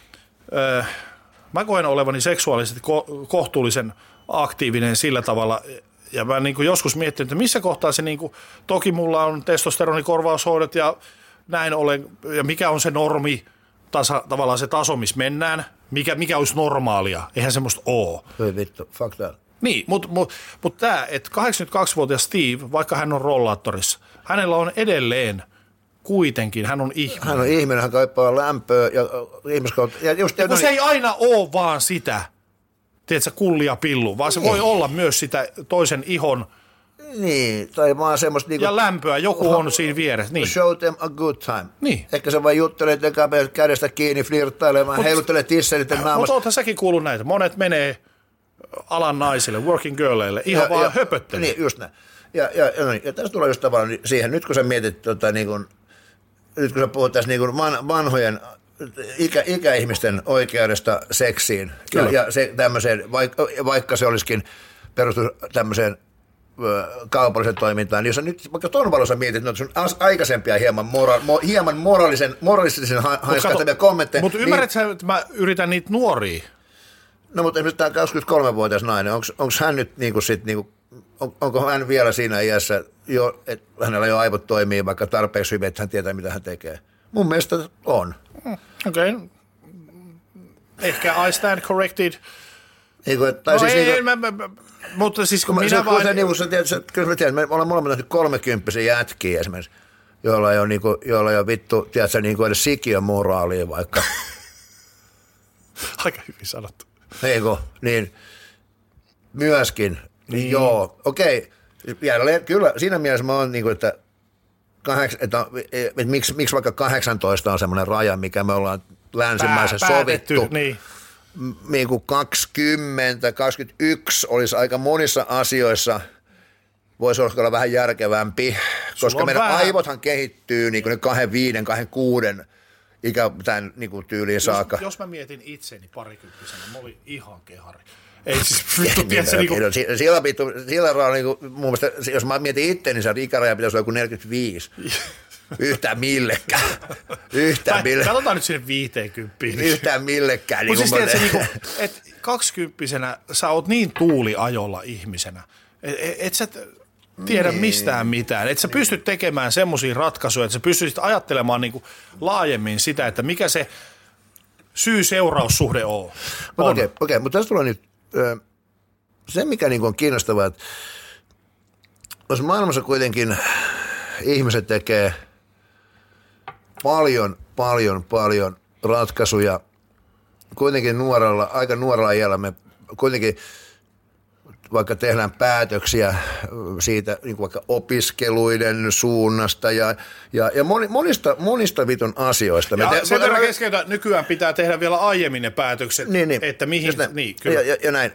mä koen olevani seksuaalisesti kohtuullisen aktiivinen sillä tavalla, ja mä niin kuin joskus miettinyt, että missä kohtaa se, niin kuin, toki mulla on testosteronikorvaushoidot ja näin ollen, ja mikä on se normi, tavallaan se taso, missä mennään, mikä olisi normaalia, eihän semmoista ole. Hei vittu, fuck that. Niin, mutta tämä, että 82-vuotias Steve, vaikka hän on rollaattorissa, hänellä on edelleen kuitenkin, hän on ihminen. Hän on ihminen, hän kaipaa lämpöä ja ihmiskautta. Ja se ei aina ole vaan sitä, tiedätkö, kullia pillu, vaan se voi olla myös sitä toisen ihon. Niin, tai vaan semmoista niinku... Ja lämpöä, joku on siinä vieressä. Niin. Show them a good time. Niin. Ehkä sä vaan juttelet kädestä kiinni, flirttailemaan, heiluttelet tisselit naamassa. Mutta oothan säkin kuullut näitä. Monet menee alan naisille, working girlille, ihan vaan höpöttelee. Niin, just näin. Ja tässä tulee just tavallaan siihen, nyt kun sä mietit, nyt kun sä puhut tässä vanhojen ikäihmisten oikeudesta seksiin, ja se tämmöiseen, vaikka se olisikin perustu tämmöiseen kaupallisen toimintaan, niin jos nyt vaikka ton valossa mietit noita sun aikaisempia hieman moralistisen haiskahtavia kommentteja. Mutta ymmärrätkö, että mä yritän niitä nuoria? No mutta esimerkiksi tämä 23-vuotias nainen, onko hän nyt onko hän vielä siinä iässä, että hänellä jo aivot toimii vaikka tarpeeksi hyvin, että hän tietää mitä hän tekee? Mun mielestä on. Okei. Ehkä I stand corrected. Mutta siis kun minä vain... Kyllä mä tiedän, me ollaan molemmat nähty 30 jätkiä esimerkiksi, joilla ei ole vittu, tiedätkö, niin kuin edes sikiömoraalia vaikka. Aika hyvin sanottu. Eikö? Niin myöskin. Niin. Joo, okei. Jälleen, kyllä siinä mielessä mä oon, että miksi vaikka 18 on semmoinen raja, mikä me ollaan länsimaisen sovittu. Niin kuin 20, 21 olisi aika monissa asioissa, voisi olla vähän järkevämpi, koska meidän aivothan kehittyy niin kuin 25, 26 tämän niin kuin tyyliin saakka. Jos mä mietin itseni parikymppisenä, mä olin ihan kehari. Ei siis vittu, tiedätkö niinku... Sillä on niinku, mun mielestä, jos mä mietin itse, niin se ikäraja pitäisi olla joku 45. Yhtään millekään. Katsotaan nyt sinne 50. Yhtään millekään. Mutta siis tiedätkö, niinku, että 20-vuotiaana sä oot niin tuuliajolla ihmisenä, et sä tiedä mistään mitään. Et sä pystyt tekemään semmoisia ratkaisuja, että sä pystyt ajattelemaan niinku laajemmin sitä, että mikä se syy-seuraussuhde on. Okei, mutta tässä tulee nyt se, mikä niinku on kiinnostavaa, että jos maailmassa kuitenkin ihmiset tekee paljon ratkaisuja, kuitenkin aika nuorella iällä me kuitenkin vaikka tehdään päätöksiä siitä niin vaikka opiskeluiden suunnasta ja monista vitun asioista. Sen verran keskeytä, nykyään pitää tehdä vielä aiemmin ne päätökset, että mihin, kyllä. Ja näin,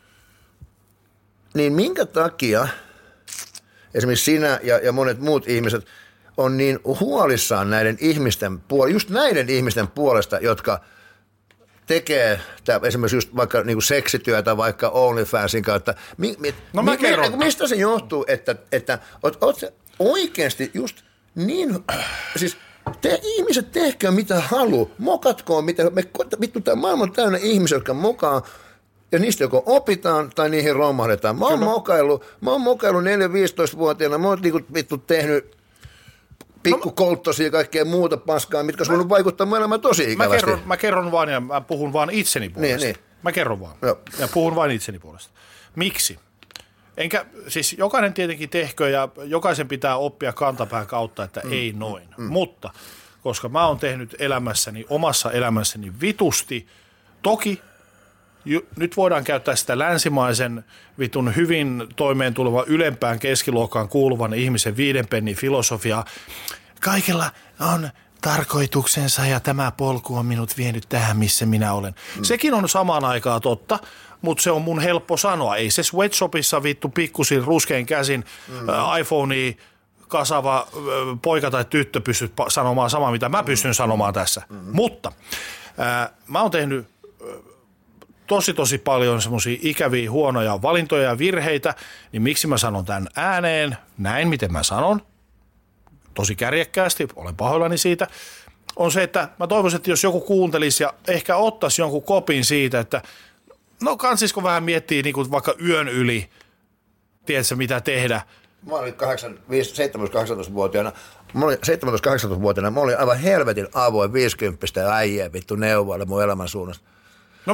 niin minkä takia esimerkiksi sinä ja monet muut ihmiset on niin huolissaan just näiden ihmisten puolesta, jotka tekee esimerkiksi just vaikka niinku seksityötä vaikka OnlyFansin kautta. Mistä se johtuu, että oot se oikeasti just niin, siis ihmiset tehkää mitä haluaa, mokatkoon mitä, vittu tämä maailma on täynnä ihmisiä, jotka mokaa, ja niistä joko opitaan tai niihin romahdetaan. Mä oon mokaillut 4-15-vuotiaana, mä oon vittu tehnyt pikkukolttosia ja kaikkea muuta paskaa, mitkä olisi voinut vaikuttaa mun elämään tosi ikävästi. Mä kerron vaan ja mä puhun vaan itseni puolesta. Niin. Mä kerron vaan ja puhun vain itseni puolesta. Miksi? Siis jokainen tietenkin tehkö ja jokaisen pitää oppia kantapään kautta, että ei noin. Mutta koska mä oon tehnyt omassa elämässäni vitusti, toki nyt voidaan käyttää sitä länsimaisen vitun hyvin toimeen tulevan ylempään keskiluokkaan kuuluvan ihmisen 5 pennin filosofiaa. Kaikella on tarkoituksensa ja tämä polku on minut vienyt tähän, missä minä olen. Sekin on samaan aikaan totta, mutta se on mun helppo sanoa. Ei se sweatshopissa vittu pikkusin ruskein käsin iPhonea kasava poika tai tyttö pysty sanomaan samaa, mitä mä pystyn sanomaan tässä. Mutta mä oon tehnyt tosi paljon semmoisia ikäviä, huonoja valintoja ja virheitä, niin miksi mä sanon tämän ääneen, näin miten mä sanon, tosi kärjekkäästi, olen pahoillani siitä, on se, että mä toivoisin, että jos joku kuuntelisi ja ehkä ottaisi jonkun kopin siitä, että no kansisko vähän miettii niin kuin vaikka yön yli, tiedätkö mitä tehdä. Mä olin 17-18-vuotiaana, mä olin aivan helvetin avoin 50 äijää vittu neuvoille mun elämän suunnasta. No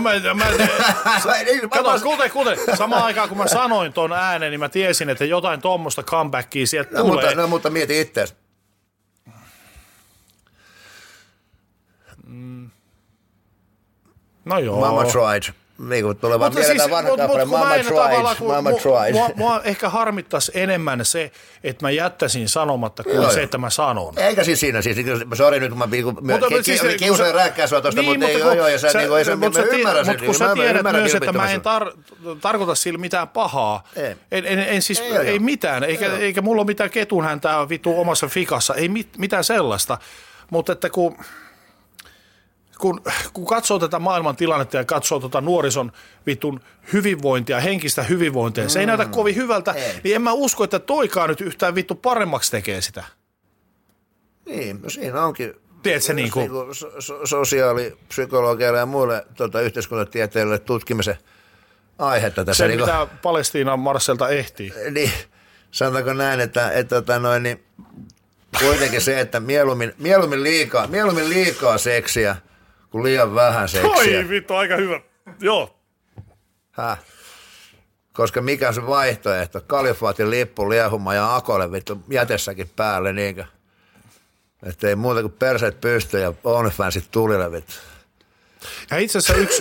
kuuntele. Samaan aikaan kun mä sanoin ton äänen, niin mä tiesin, että jotain tuommoista comebackia sieltä tulee. Mutta mieti itseäsi. No joo. Mama tried. Niin kuin tulee vaan mieletään vanha kappale, Mama tried. Mua ehkä harmittaisi enemmän se, että mä jättäisin sanomatta kuin se, että mä sanon. Eikä siis siinä. Sori nyt, kun mä kiusaan rääkkää sua tuosta, mutta ei joo. Ja sä ymmärrä sen. Mutta kun sä tiedät myös, että mä en tarkoita sillä mitään pahaa. Ei mitään. Eikä mulla ole mitään ketunhäntää vittu omassa fikassa. Ei mitään sellaista. Mutta että kun katsoo tätä maailman tilannetta ja katsoo nuorison vitun hyvinvointia, henkistä hyvinvointia, se ei näytä kovin hyvältä, niin en mä usko, että toikaan nyt yhtään vittu paremmaksi tekee sitä. Niin, no siinä onkin. Tiedätkö niin kuin sosiaalipsykologeille ja muille yhteiskuntatieteille tutkimisen aihetta tässä. Se, mitä Palestiinan Marselta ehtii. Niin, sanotaanko näin, että niin, kuitenkin se, että mieluummin liikaa seksiä, kuin liian vähän seksiä. Oi vittu, aika hyvä. Joo. Koska mikä on se vaihtoehto? Kalifaatin lippu liehuma ja Akolle vittu jätessäkin päälle, niinkö? Että ei muuta kuin perseet pysty ja OnlyFansit tulille vittu. Ja itse asiassa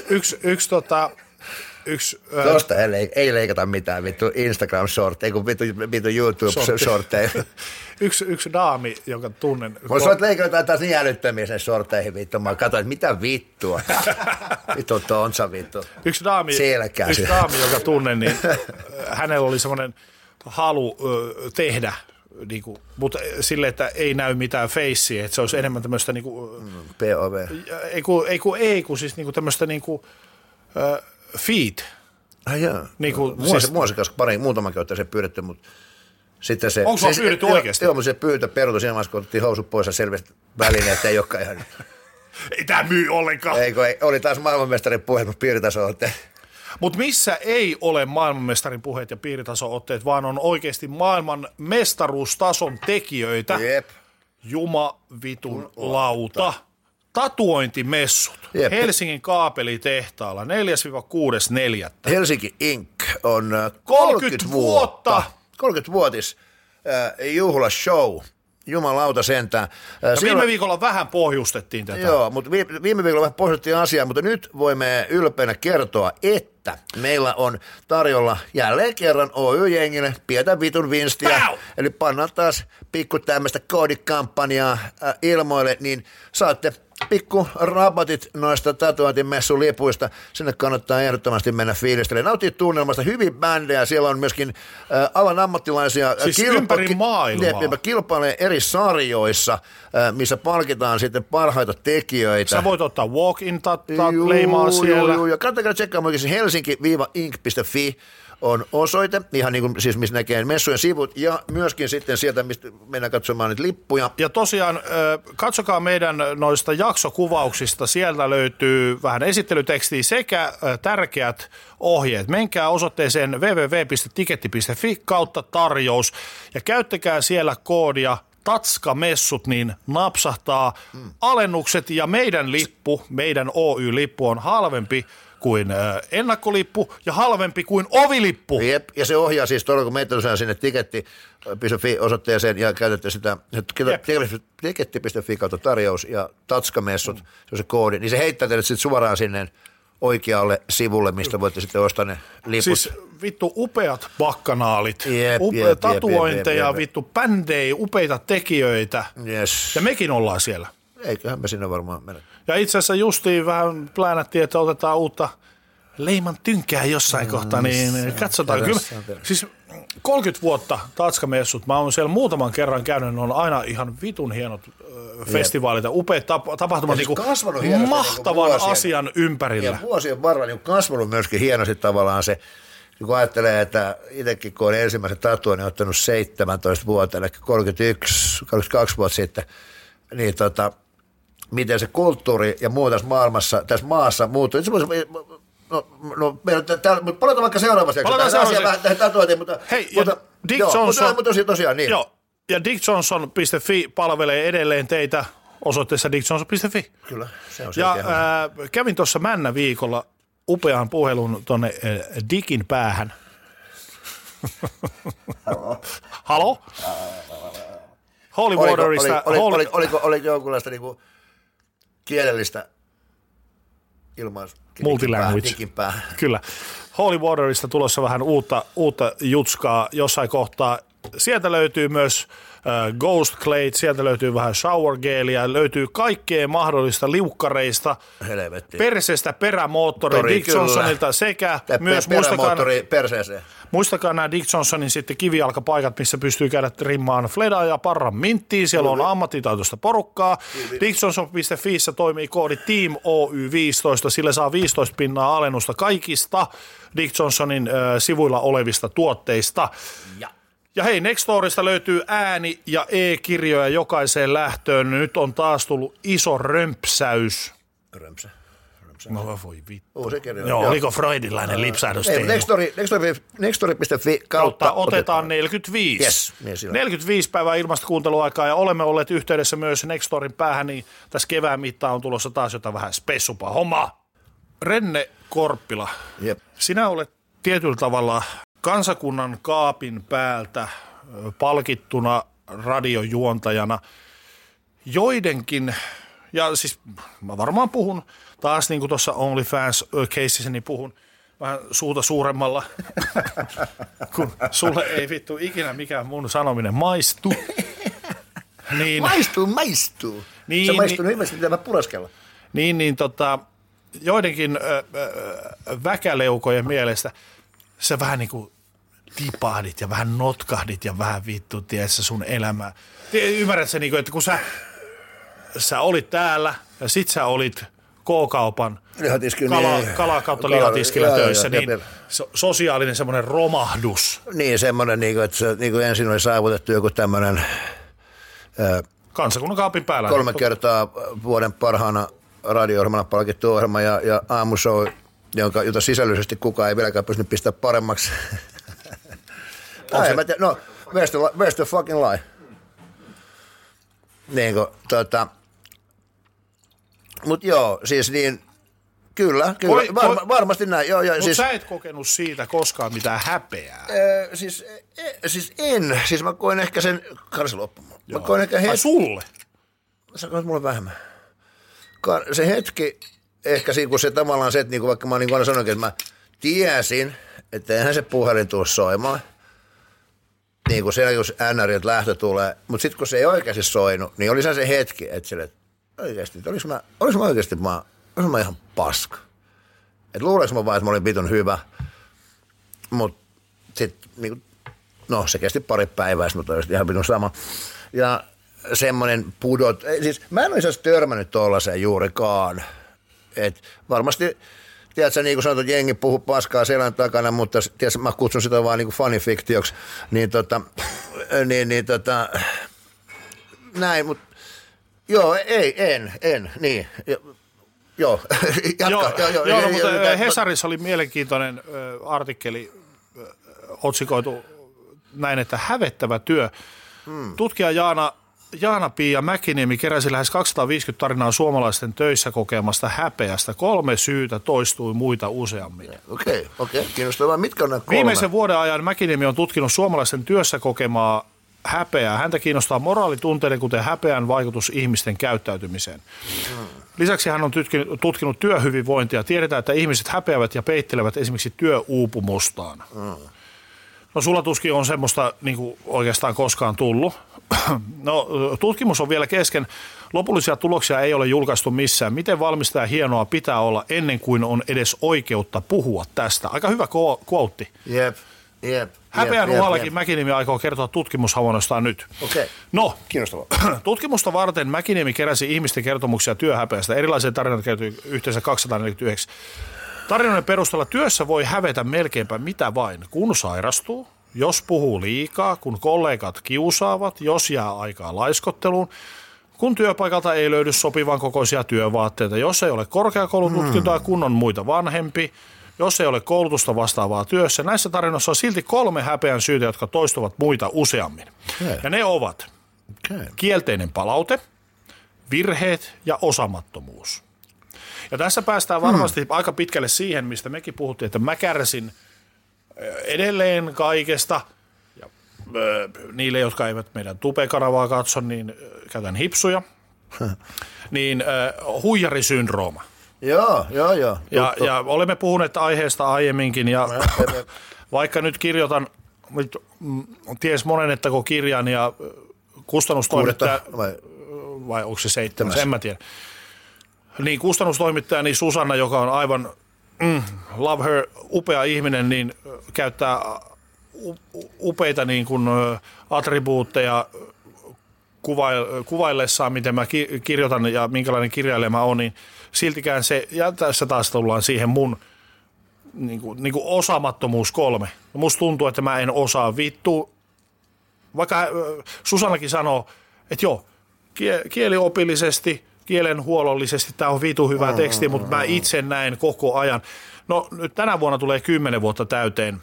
Tuosta ei leikata mitään vittu Instagram-shortteja, kun vittu YouTube-shortteja. Yksi daami, jonka tunnen. Sä oot leikata taas niin älyttömiä sen shortteihin vittu. Mä katsoin, että mitä vittua. Vittu tonsa vittu. Yksi daami, jonka tunnen, niin hänellä oli semmoinen halu tehdä, niinku, mutta sille, että ei näy mitään feissiä, että se olisi enemmän tämmöistä niinku, POV. Ei kun siis niinku tämmöistä niinku, feed. Jaa. Niinku, Muosikas muutaman kertaa se pyydetty, mutta Sitten se, onko sinua pyydetty oikeasti? Joo, mutta se pyyntö perutui siinä vaiheessa, kun otettiin housut pois ja selvästi välineet, että ei olekaan ihan... Ei tämä myy ollenkaan. Ei, oli taas maailmanmestarin puheet, mutta piiritaso-otteet. Mutta missä ei ole maailmanmestarin puheet ja piiritaso-otteet, vaan on oikeasti maailman mestaruustason tekijöitä. Jep. Juma vitun lauta. Tatuointimessut. Jep. Helsingin kaapelitehtaalla 4-6.4. Helsinki Inc. on 30 vuotta. 30-vuotis juhlashow. Jumalauta sentään. Viime viikolla vähän pohjustettiin tätä. Joo, mutta viime viikolla vähän pohjustettiin asiaa, mutta nyt voimme ylpeänä kertoa, että meillä on tarjolla jälleen kerran Oy-jengille pientä vitun vinstiä. Eli pannaan taas pikku tämmöistä koodikampanjaa ilmoille, niin saatte pikku rabatit noista tatuointimessun lipuista. Sinne kannattaa ehdottomasti mennä fiilistelemään. Nauttii tunnelmasta, hyvin bändejä. Siellä on myöskin alan ammattilaisia. Siis ympäri maailmaa. Kilpailee eri sarjoissa, missä palkitaan sitten parhaita tekijöitä. Sä voit ottaa walk-in leimaa siellä. Joo. Kannattaa tsekkaa myöskin helsinki-ink.fi on osoite, ihan niin kuin siis missä näkee messujen sivut ja myöskin sitten sieltä, mistä mennään katsomaan niitä lippuja. Ja tosiaan katsokaa meidän noista jaksokuvauksista, sieltä löytyy vähän esittelytekstiä sekä tärkeät ohjeet. Menkää osoitteeseen www.tiketti.fi kautta tarjous ja käyttäkää siellä koodia Tatska-messut, niin napsahtaa alennukset ja meidän Oy-lippu on halvempi kuin ennakkolippu ja halvempi kuin ovilippu. Jep, ja se ohjaa siis todella, kun meitä tosiaan sinne tiketti.fi osoitteeseen ja käytätte sitä tiketti.fi kautta tarjous ja Tatska-messut, se on se koodi, niin se heittää teille sitten suoraan sinne oikealle sivulle, mistä voitte sitten ostaa ne liput. Siis vittu upeat bakkanaalit, tatuointeja, vittu bändejä, upeita tekijöitä. Yes. Ja mekin ollaan siellä. Eiköhän me sinne varmaan mennä. Ja itse asiassa justiin vähän pläänättiin, että otetaan uutta leiman tynkää jossain kohtaa, niin katsotaan. Kyllä, siis 30 vuotta Tatska-messut, mä oon siellä muutaman kerran käynyt, ne on aina ihan vitun hienot festivaalit ja upeat tapahtumat niin mahtavan niin asian ympärillä. Ja vuosien varrella niin kasvanut myöskin hienosti tavallaan se, kun ajattelee, että itsekin kun olen ensimmäisen tatuoinnin ottanut 17 vuotta, eli 32 vuotta sitten, niin miten se kulttuuri ja muu tässä maailmassa, tässä maassa muuttuu. Mutta palataan vaikka seuraavassa jaksossa. Hei, Dick Johnson. Tosiaan niin. Joo, ja dickjohnson.fi palvelee edelleen teitä osoitteessa dickjohnson.fi. Kyllä, se on ja kävin tuossa männä viikolla upean puhelun tuonne Dickin päähän. Halo? Holy Waterista. Oliko jonkunlaista niinku kielellistä ilmaisua? Multilanguage. Kyllä. Holy Waterista tulossa vähän uutta jutskaa jossain kohtaa. Sieltä löytyy myös Ghost Clay, sieltä löytyy vähän shower geeliä, löytyy kaikkea mahdollista liukkareista, perseestä perämoottori Dick Johnsonilta sekä myös muistakaa nämä Dick Johnsonin sitten kivijalkapaikat, missä pystyy käydä rimmaan fledaa ja parran minttiin, siellä on ammattitaitoista porukkaa. Dickjohnson.fiissä toimii koodi Team Oy15, sillä saa 15% alennusta kaikista Dick Johnsonin sivuilla olevista tuotteista. Ja hei, Nextorista löytyy ääni- ja e-kirjoja jokaiseen lähtöön. Nyt on taas tullut iso römpsäys. Römpsä. No voi vittu. Se kirja. Joo, oliko freudilainen lipsahdus? Nextori.fi kautta otetaan 45. Yes, 45 päivää ilmasta kuunteluaikaa ja olemme olleet yhteydessä myös Nextorin päähän, niin tässä kevään mittaan on tulossa taas jotain vähän spessupaa hommaa. Renne Korppila, Jep. Sinä olet tietyllä tavalla kansakunnan kaapin päältä palkittuna radiojuontajana joidenkin, ja siis mä varmaan puhun taas niin kuin tuossa OnlyFans-keisissä, niin puhun vähän suuta suuremmalla, kun sulle ei vittu ikinä mikään mun sanominen maistu. Niin, maistuu. Niin, se maistuu ilmeisesti, mitä mä puraskella. Joidenkin väkäleukojen mielestä sä vähän niin kuin tipahdit ja vähän notkahdit ja vähän vittu, tiedätkö, sun elämää. Ymmärrät sä, että kun sä olit täällä ja sit sä olit K-kaupan kala kautta lihatiskillä töissä, niin sosiaalinen semmoinen romahdus. Niin, semmoinen, niin kuin, että se, niin kuin ensin oli saavutettu joku tämmöinen kansakunnan kaapin päällä. 3 kertaa vuoden parhaana radio-ohjelmana palkittu ohjelma ja aamushow, jota sisällöllisesti kukaan ei vieläkään pystynyt pistämään paremmaksi. No, where's the fucking lie? Niin kuin, mut joo, siis niin, kyllä, varmasti näin. Mutta sä et kokenut siitä koskaan mitään häpeää. Siis mä koin ehkä sen, karsi loppumaan. Mä koin ehkä sulle? Sä koet mulle vähemmän. Se hetki, ehkä siinä, kun se tavallaan se, että niin kuin vaikka mä niin aina sanoinkin, että mä tiesin, että eihän se puhelin tule soimaan. Niin kuin siellä, jos NR:t lähtö tulee, mutta sitten kun se ei oikeasti soinut, niin oli se hetki, että sille, oikeasti, että olis mä oikeasti, olis mä ihan paska. Että luuleeko mä vaan, että mä olin vitun hyvä, mutta sitten, niin no se kesti pari päivää, mutta olisi ihan vitun sama. Ja semmoinen siis mä en olisi törmännyt tollaiseen juurikaan. Että varmasti, tiedätkö, niin kuin sanottu, jengi puhuu paskaa selän takana, mutta tiedätkö, mä kutsun sitä vaan niin kuin fanifiktioksi, niin näin, mutta joo, niin. Joo, mutta Hesarissa oli mielenkiintoinen artikkeli otsikoitu näin, että hävettävä työ. Tutkija Jaana-Pia Mäkiniemi keräsi lähes 250 tarinaa suomalaisten töissä kokemasta häpeästä. 3 syytä toistui muita useammin. Okei, kiinnostavaa. Mitkä on nämä 3? Viimeisen vuoden ajan Mäkiniemi on tutkinut suomalaisten työssä kokemaa häpeää. Häntä kiinnostaa moraalitunteiden, kuten häpeän vaikutus ihmisten käyttäytymiseen. Lisäksi hän on tutkinut työhyvinvointia. Tiedetään, että ihmiset häpeävät ja peittelevät esimerkiksi työuupumustaan. No sulla tuskin on semmoista niin kuin oikeastaan koskaan tullut. No tutkimus on vielä kesken. Lopullisia tuloksia ei ole julkaistu missään. Miten valmistaja hienoa pitää olla ennen kuin on edes oikeutta puhua tästä? Aika hyvä quote. Jep. Häpeän uhallakin Mäkiniemi aikoo kertoa tutkimushavainnostaan nyt. Okei. No, kiinnostavaa. Tutkimusta varten Mäkiniemi keräsi ihmisten kertomuksia työhäpeästä. Erilaisia tarinoita käytyi yhteensä 249. Tarinoiden perusteella työssä voi hävetä melkeinpä mitä vain, kun sairastuu, jos puhuu liikaa, kun kollegat kiusaavat, jos jää aikaa laiskotteluun, kun työpaikalta ei löydy sopivan kokoisia työvaatteita, jos ei ole korkeakoulututkintoa, kun on muita vanhempi, jos ei ole koulutusta vastaavaa työssä. Näissä tarinoissa on silti 3 häpeän syytä, jotka toistuvat muita useammin. Ja ne ovat kielteinen palaute, virheet ja osaamattomuus. Ja tässä päästään varmasti aika pitkälle siihen, mistä mekin puhuttiin, että mä kärsin edelleen kaikesta. Ja, niille, jotka eivät meidän Tube-kanavaa katso, niin käytän hipsuja. Niin huijarisyndrooma. Joo. Ja olemme puhuneet aiheesta aiemminkin ja vaikka nyt kirjoitan ties monenettako kirjan ja kustannustoimittaja, vai onko se 7, en mä tiedä. Niin kustannustoimittaja, niin Susanna, joka on aivan love her, upea ihminen, niin käyttää upeita niin kuin attribuutteja kuvaillessaan, miten mä kirjoitan ja minkälainen kirjailija mä oon, niin siltikään se, ja tässä taas tullaan siihen mun niin kuin osaamattomuus 3. Musta tuntuu, että mä en osaa vittu, vaikka Susannakin sanoo, että joo, kieliopillisesti, kielenhuollollisesti tämä on vitu hyvä teksti, mutta mä itse näen koko ajan. No nyt tänä vuonna tulee 10 vuotta täyteen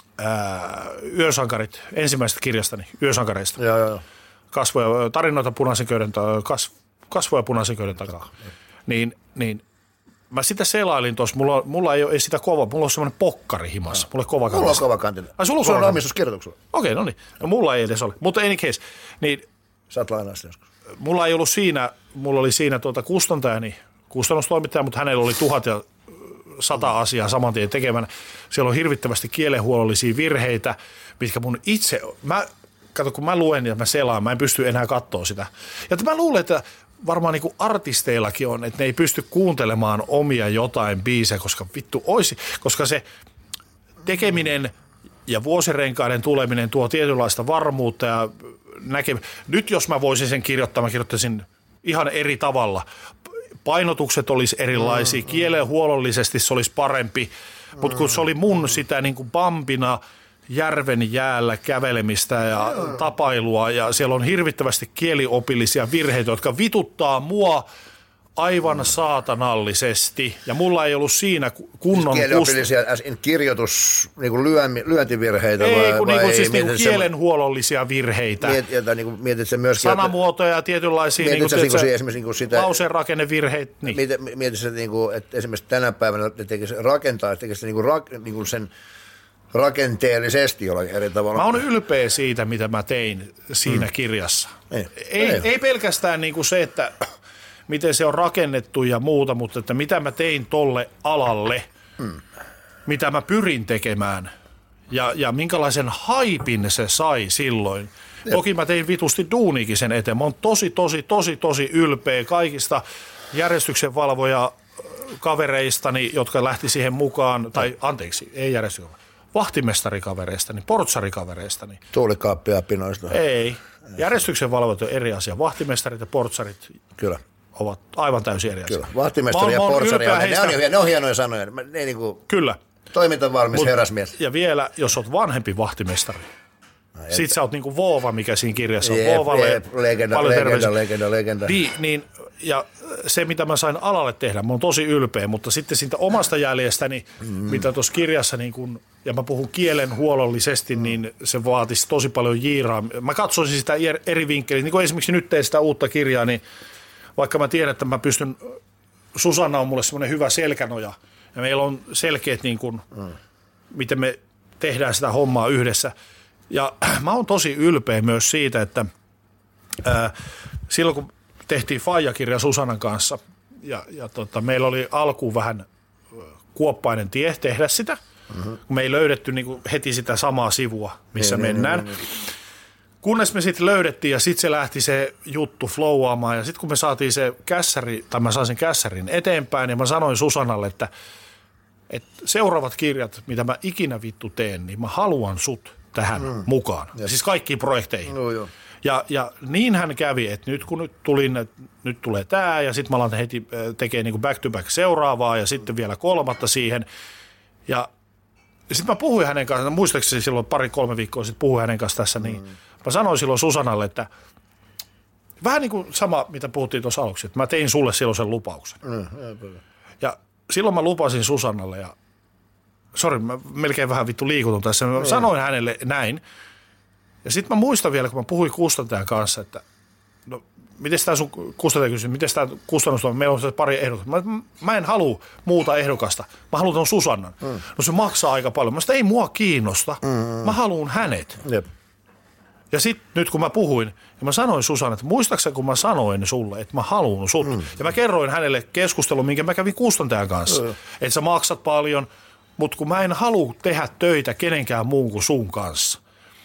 Yösankarit, ensimmäisestä kirjastani, Yösankareista. Joo. Kasvoja, tarinoita punaisen köyden, kasvoja punaisen köyden takaa. Niin mä sitä selailin tuossa, mulla ei ole sitä kova, mulla on semmoinen pokkari himassa. Mulla on kova kantilla. Ai sulla on omistuskirjoituksella? Okei, no niin. No, mulla ei edes ole. Mutta any case, niin saat lainaa sitä joskus. Mulla ei ollut siinä, mulla oli siinä kustantajani, kustannustoimittaja, mutta hänellä oli 1100 asiaa saman tien tekemänä. Siellä on hirvittävästi kielenhuollollisia virheitä, mitkä mun itse, kato kun mä luen ja mä selaan, mä en pysty enää katsoa sitä. Ja mä luulen, että varmaan niin kuin artisteillakin on, että ne ei pysty kuuntelemaan omia jotain biisejä, koska vittu olisi, koska se tekeminen ja vuosirenkaiden tuleminen tuo tietynlaista varmuutta ja nyt jos mä voisin sen kirjoittaa, mä kirjoittaisin ihan eri tavalla. painotukset olisi erilaisia, kielenhuollollisesti se olisi parempi, mutta kun se oli mun sitä niin kuin Bambina järven jäällä kävelemistä ja tapailua ja siellä on hirvittävästi kieliopillisia virheitä, jotka vituttaa mua aivan saatanallisesti ja mulla ei ollut siinä kunnon... Siis kieliopillisia kirjoitus, niin kuin lyöntivirheitä vai siis niin kuin kielenhuollollisia virheitä. Mietit se myöskin... Sanamuotoja ja tietynlaisia niin sitä, lauseenrakennevirheitä. Niin. Mietit se, niin kuin, että esimerkiksi tänä päivänä tekisi niin kuin sen rakenteellisesti jollakin eri tavalla. Mä oon ylpeä siitä, mitä mä tein siinä kirjassa. Ei pelkästään niin kuin se, että miten se on rakennettu ja muuta, mutta että mitä mä tein tolle alalle, mitä mä pyrin tekemään ja minkälaisen haipin se sai silloin. Toki mä tein vitusti duunikin sen eteen. Mä oon tosi ylpeä kaikista järjestyksenvalvoja kavereistani, jotka lähti siihen mukaan, tai anteeksi, ei järjestyksen, vahtimestarikavereistani, portsarikavereistani. Tuulikaappiapinoista. Ei. Järjestyksenvalvojat on eri asia. Vahtimestarit ja portsarit kyllä ovat aivan täysin eri asia. Kyllä. Vahtimestari ja portsari, ne on hienoja sanoja. Ne niin kuin kyllä. Toimintavalmis herrasmies. Ja vielä, jos olet vanhempi vahtimestari, sit sä oot niin kuin Voova, mikä siinä kirjassa on. Legenda. Niin, ja se, mitä mä sain alalle tehdä, mä oon tosi ylpeä, mutta sitten siitä omasta jäljestäni, mitä tuossa kirjassa, niin kun, ja mä puhun kielen huolollisesti, niin se vaatisi tosi paljon jiiraa. Mä katsoisin sitä eri vinkkeliä, niin kuin esimerkiksi nyt teen sitä uutta kirjaa, niin vaikka mä tiedän, että mä pystyn, Susanna on mulle semmoinen hyvä selkänoja, ja meillä on selkeät, niin kun, miten me tehdään sitä hommaa yhdessä. Ja mä oon tosi ylpeä myös siitä, että silloin kun tehtiin Faija-kirja Susanan kanssa ja meillä oli alkuun vähän kuoppainen tie tehdä sitä, kun me ei löydetty niin kuin heti sitä samaa sivua, missä mennään. Kunnes me sitten löydettiin ja sitten se lähti se juttu flowaamaan ja sitten kun me saatiin se kässäri, tai mä sain sen kässärin eteenpäin ja mä sanoin Susanalle, että seuraavat kirjat, mitä mä ikinä vittu teen, niin mä haluan sut tähän mukaan. Ja siis kaikkiin projekteihin. Joo. Ja niin hän kävi, että nyt kun nyt tulee tämä ja sitten mä alan heti tekee niin kuin back to back seuraavaa ja sitten vielä kolmatta siihen. Ja sitten mä puhuin hänen kanssaan, muistaakseni silloin 2-3 viikkoa sitten puhuin hänen kanssa tässä, niin mä sanoin silloin Susanalle, että vähän niin kuin sama, mitä puhuttiin tuossa aluksi, että mä tein sulle silloin sen lupauksen. Ja silloin mä lupasin Susannalle ja sori, mä melkein vähän vittu liikutun tässä. Mä sanoin hänelle näin. Ja sitten mä muistan vielä, kun mä puhuin kustantajan kanssa, että no, miten tämä sun kustantaja kysyi, miten tämä kustannus on, meillä on pari ehdokasta. Mä en halua muuta ehdokasta, mä haluan ton Susannan. No se maksaa aika paljon. Mä sanoin, ei mua kiinnosta, mä haluan hänet. Jep. Ja sitten nyt kun mä puhuin, ja mä sanoin Susanna, että muistaakseni kun mä sanoin sulle, että mä haluan sut. Ja mä kerroin hänelle keskustelun, minkä mä kävin kustantajan kanssa, että sä maksat paljon, mutta kun mä en halua tehdä töitä kenenkään muun kuin sun kanssa.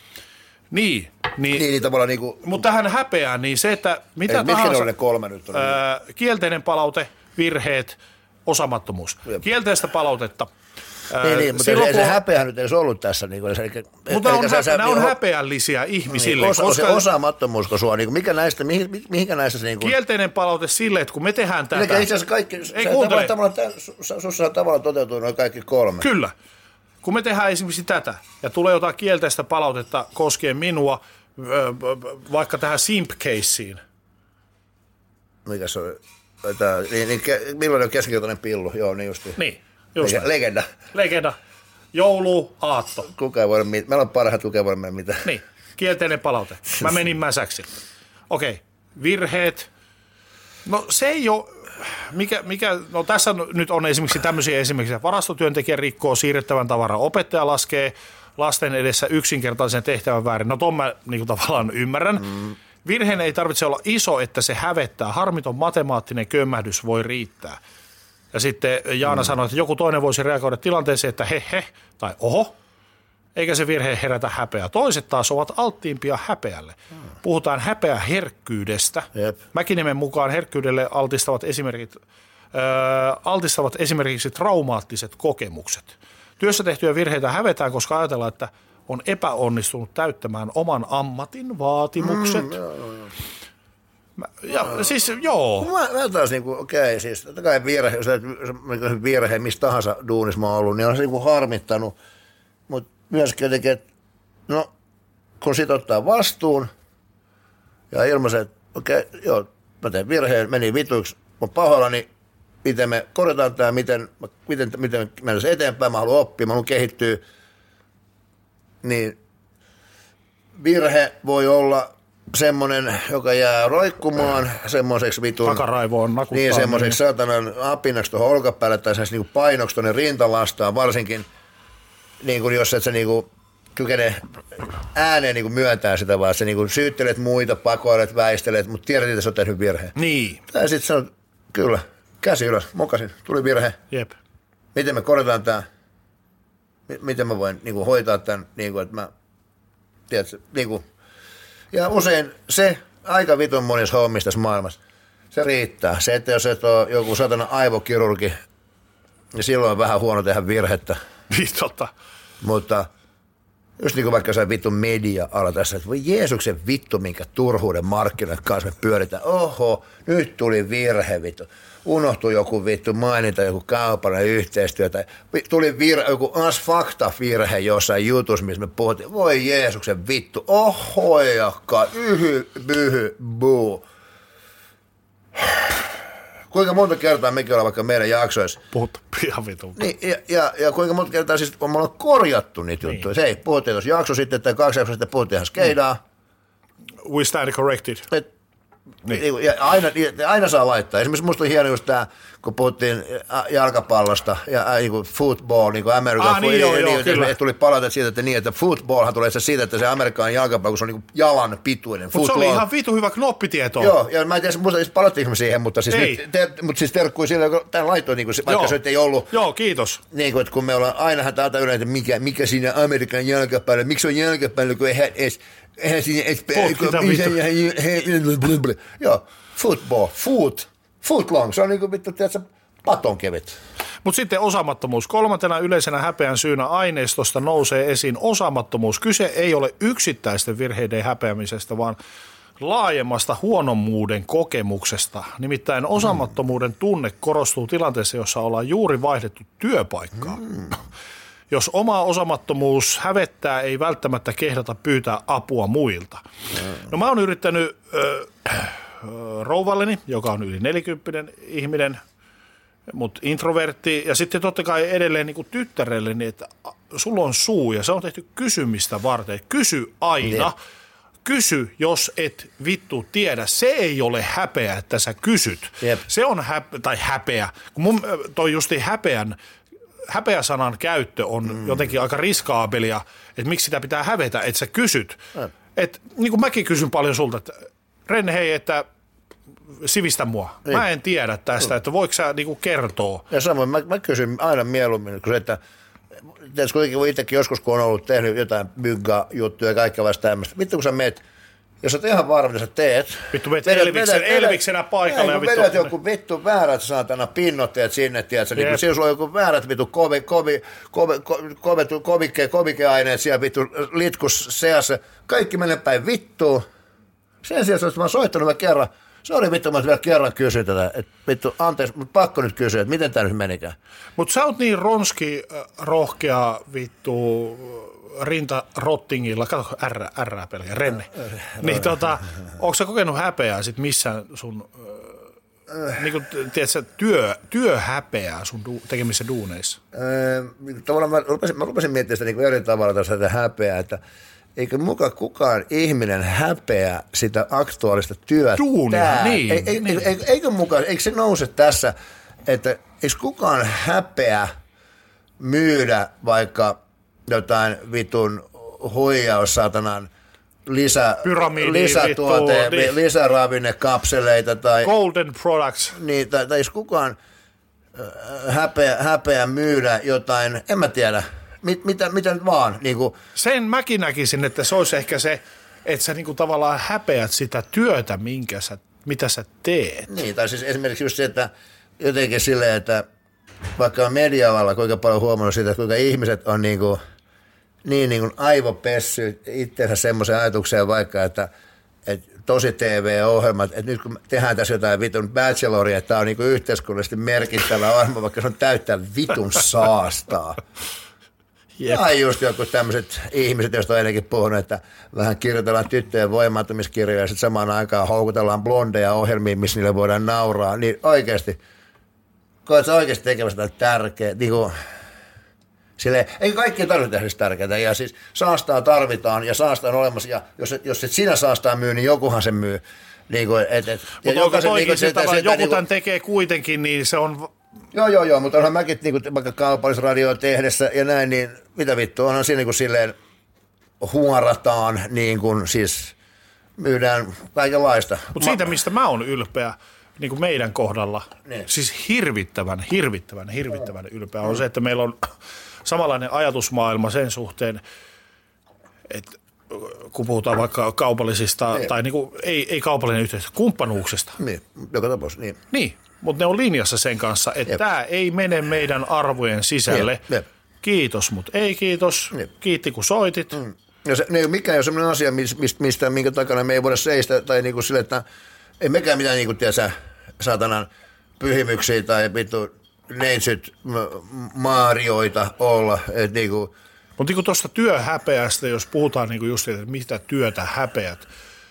Niin tavallaan niinku... Mutta tähän häpeään, niin se, että mitä tahansa... Mitkä ne 3 nyt on? Kielteinen palaute, virheet, osaamattomuus. Kielteistä palautetta. Mutta ei se häpeä nyt edes ollut tässä. Niin mutta nämä on häpeällisiä ihmisille. Se osaamattomuus, kun sua, niin mihinkä näistä se... Niin kuin... Kielteinen palaute sille, että kun me tehdään tätä... Itse asiassa kaikki... Sussa tavallaan toteutuu noin kaikki 3. Kyllä. Kun me tehdään esimerkiksi tätä ja tulee jotain kielteistä palautetta koskien minua, vaikka tähän simp-keissiin. Mikä se on? Milloin on keskijoutainen pillu? Joo, niin justi. Niin. Legenda. Joulu, aatto. Meillä on parhaat, kuka voi mennä mitään. Niin, kielteinen palaute. Mä menin mäsäksi. Okei, virheet. No se ei ole, no tässä nyt on esimerkiksi tämmöisiä esimerkiksi, varastotyöntekijä rikkoo siirrettävän tavaran, opettaja laskee lasten edessä yksinkertaisen tehtävän väärin. No ton mä niin kuin tavallaan ymmärrän. Virheen ei tarvitse olla iso, että se hävettää. Harmiton matemaattinen kömmähdys voi riittää. Ja sitten Jaana sanoi, että joku toinen voisi reagoida tilanteeseen, että he tai oho, eikä se virhe herätä häpeää. Toiset taas ovat alttiimpia häpeälle. Puhutaan häpeäherkkyydestä. Mäkiniemen mukaan herkkyydelle altistavat esimerkiksi traumaattiset kokemukset. Työssä tehtyjä virheitä hävetään, koska ajatellaan, että on epäonnistunut täyttämään oman ammatin vaatimukset. Siis joo. Mä taas niinku, okei, siis totta kai virhe, jos virhe missä tahansa duunissa mä oon ollut, niin on se niinku harmittanut. Mutta myöskin jotenkin, että no, kun sit ottaa vastuun ja ilmaisen, että okei, joo, mä teen virheen, meni vituiksi, mä pahoillani, miten me korjataan tämä, miten mennään eteenpäin, mä haluan oppia, mä haluan kehittyä, niin virhe voi olla semmoinen, joka jää roikkumaan semmoiseksi vitun... Takaraivoon nakuttaa. Niin, semmoiseksi saatanan apinaksi tuohon olkapäälle tai semmoiseksi niinku painoksi tuonne rintalastaan, varsinkin niin kuin jos et sä niinku kykene ääneen niinku myöntää sitä, vaan sä niinku syyttelet muita, pakoilet, väistelet, mutta tiedät, että sä oot tehnyt virheen. Niin. Tai sit sanot, kyllä, käsi ylös, mokasin, tuli virhe. Jep. Miten me korjataan tää? Miten mä voin niinku hoitaa tän, niinku, että mä, tiedätkö, niinku. Ja usein se aika vitun monissa hommissa tässä maailmassa, se riittää. Se, että jos et ole joku satana aivokirurgi, niin silloin on vähän huono tehdä virhettä. Totta. Mutta just niin kuin vaikka se vittu media-ala tässä, että voi Jeesuksen vittu, minkä turhuuden markkinoit kanssa me pyöritään. Oho, nyt tuli virhe vittu. Unohtui joku vittu mainita, joku kaupallinen yhteistyö. Tai tuli joku as-fakta-virhe jossain jutussa, missä me puhuttiin. Voi Jeesuksen vittu, ohojakka, byhy, buu. Kuinka monta kertaa mekin ollaan vaikka meidän jaksoissa. Puhuttu ihan vitun. Niin, ja kuinka monta kertaa siis me ollaan korjattu niitä juttuja. Se ei, puhuttiin tuossa jakso sitten, tai 2 jaksoa sitten puhuttiin ihan skeidaa. We stand corrected. Niin. Ja aina saa laittaa. Esimerkiksi musta oli hieno just tämä, kun puhuttiin jalkapallosta ja football, niin kuin American football. Niin, tuli palautetta siitä, että, että footballhan tulee siitä, että se Amerikan jalkapallo, kun se on niin jalan pituinen. Mutta se oli ihan vitu hyvä knoppitieto. Joo, ja mä en tiedä, musta palauttiinko siihen, mutta siis terkkui sille, kun tämän laittoi, niin kuin, vaikka se ei ollut. Joo, kiitos. Niin kuin, että kun me ollaan ainahan täältä yleensä, mikä siinä Amerikan jalkapallo, miksi on jalkapallo, kun eihän siinä joo, football, foot long, se on niin kuin vittu, tiedätkö, patonkevyt. Mutta sitten osaamattomuus. 3. yleisenä häpeän syynä aineistosta nousee esiin osaamattomuus. Kyse ei ole yksittäisten virheiden häpeämisestä, vaan laajemmasta huonommuuden kokemuksesta. Nimittäin osaamattomuuden tunne korostuu tilanteessa, jossa ollaan juuri vaihdettu työpaikkaa. Jos oma osaamattomuus hävettää, ei välttämättä kehdata pyytää apua muilta. No mä oon yrittänyt rouvalleni, joka on yli 40 ihminen, mutta introvertti, ja sitten totta kai edelleen niin kuin tyttärelle, niin että sulla on suu, ja se on tehty kysymistä varten. Kysy aina. Kysy, jos et vittu tiedä. Se ei ole häpeä, että sä kysyt. Jep. Se on häpeä. Kun mun toi justi häpeäsanan käyttö on jotenkin aika riskaabelia, että miksi sitä pitää hävetä, että sä kysyt. Että niin kuin mäkin kysyn paljon sulta, että Renne, hei, että sivistä mua. Niin. Mä en tiedä tästä, että voiko sä niin kuin kertoa. Ja samoin mä kysyn aina mieluummin, kun se, että tietysti kuitenkin itsekin joskus, kun on ollut tehnyt jotain mygga-juttuja ja kaikkea vasta tämmöistä. Vittu, kun sä meet, jos sä oot ihan varma, että sä teet. Vittu, meet Elviksenä paikalle. Ja vittu vedät joku vittu väärät saatana pinnotteet sinne, tiedätkö. Niin siinä sulla on joku väärät vittu komikeaineet siellä vittu litkus seassa. Kaikki menee päin vittuun. Sen sijaan, että mä oon soittanut vielä kerran. Sori vittu, mä vielä kerran kysyin tätä, että vittu, anteeksi, mutta pakko nyt kysyä, että miten tämä nyt menikään. Mutta sä oot niin ronski, rohkea vittu, rintarottingilla, kato R pelkä, Renne. Niin onko sä kokenut häpeää sit missään sun, niin kuin, tiedätkö, työhäpeää sun tekemissä duuneissa? Tavallaan mä rupesin miettimään sitä niin eri tavalla tästä häpeää, että eikö mukaan kukaan ihminen häpeä sitä aktuaalista työtä? Duunia, niin. Eikö mukaan, eikö se nouse tässä, että eikö kukaan häpeä myydä vaikka jotain vitun huijaussaatanan lisäravinnekapseleita tai golden products. Niin, tai eikö kukaan häpeä myydä jotain, en mä tiedä. Mitä nyt vaan? Niin kuin. Sen mäkin näkisin, että se olisi ehkä se, että sä niin kuin tavallaan häpeät sitä työtä, mitä sä teet. Niin, tai siis esimerkiksi just se, että jotenkin silleen, että vaikka media-alalla kuinka paljon huomannut siitä, että kuinka ihmiset on niin kuin aivopessy itseensä semmoiseen ajatukseen vaikka, että tosi TV-ohjelmat, että nyt kun tehdään tässä jotain vitun bacheloria, että tämä on niinku yhteiskunnallisesti merkittävä ohjelma, vaikka se on täyttää vitun saastaa. Tai just joku tämmöiset ihmiset, joista on ennenkin puhunut, että vähän kirjoitellaan tyttöjen voimaantumiskirjoja ja sitten samaan aikaan houkutellaan blondeja ohjelmiin, missä niille voidaan nauraa. Niin oikeasti, koet sä oikeasti tekemässä tärkeää, niin kuin, silleen, eikä kaikki tarvitse tehdä tärkeää, ja siis saastaa tarvitaan, ja saastaa on olemassa, ja jos et sinä saastaa myy, niin jokuhan sen myy. Niin kuin, mutta toikin joku tämän tekee kuitenkin, niin se on... Joo, mutta onhan mäkin niin vaikka kaupallisradioa tehdessä ja näin, niin mitä vittua, onhan siinä niin kuin silleen huorataan, niin kuin siis myydään kaikenlaista. Mutta siitä, mistä mä oon ylpeä, niin kuin meidän kohdalla, siis hirvittävän ylpeä on se, että meillä on samanlainen ajatusmaailma sen suhteen, että kun puhutaan vaikka kaupallisista, tai niin kuin, ei kaupallinen yhteistyö, kumppanuuksista. Niin, joka tapauksessa, niin. Niin, mutta ne on linjassa sen kanssa, että tämä ei mene meidän arvojen sisälle. Kiitos, mutta ei kiitos. Kiitti, kun soitit. Ja se ei ole mikään jo sellainen asia, minkä takana me ei voida seistä, tai niin kuin sille, että ei mekään mitään, niin kuin tiedätkö, saatanan pyhimyksiä tai vittu neitsyt maarioita olla. Niin kuin. Mutta niin tuosta työhäpeästä, jos puhutaan niin just siitä, että mitä työtä häpeät.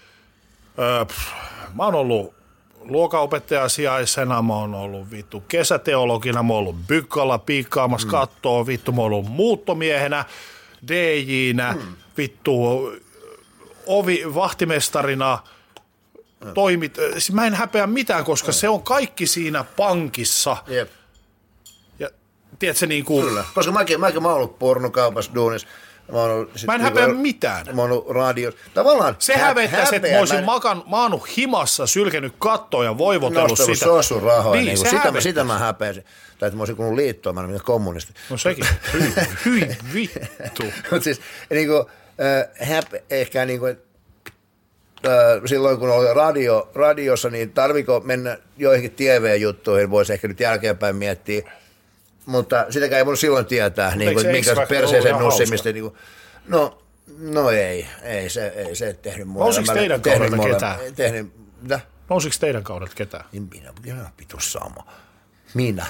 Mä oon ollut luokanopettajan sijaisena, mä oon ollut vittu kesäteologina, mä oon ollut Bykkalla piikkaamassa kattoa, vittu mä oon ollut muuttomiehenä, DJ:nä, vittu vahtimestarina, mä en häpeä mitään, koska se on kaikki siinä pankissa. Jep. Ja tiedätkö niin kuin... Kyllä, koska mäkin oon ollut pornokaupassa duunissa. Mä en häpeä mitään. Mä oon ollut radiossa. Tavallaan se hävettäisi, että mä olisin maannut himassa, sylkenyt kattoa ja voivotellut sitä. Nostanut sossurahoja. Niin, sitä mä häpeäsin. Tai että mä olisin kuullut liittoon, mä en ole kommunisti. No sekin. Hyi vittu. Mutta siis niin kuin, ehkä niin kuin, silloin kun oli radiossa, niin tarviko mennä joihinkin TV-juttuihin, voisi ehkä nyt jälkeenpäin miettiä. Mutta sitäkään ei voinut silloin tietää, niin kuin, minkä perseeseen nussimista. Niin no ei se tehnyt mulle. Nousiko teidän kaudelta ketään? Mitä? Nousiko teidän kaudelta ketään? Minä pitus sama. Minä.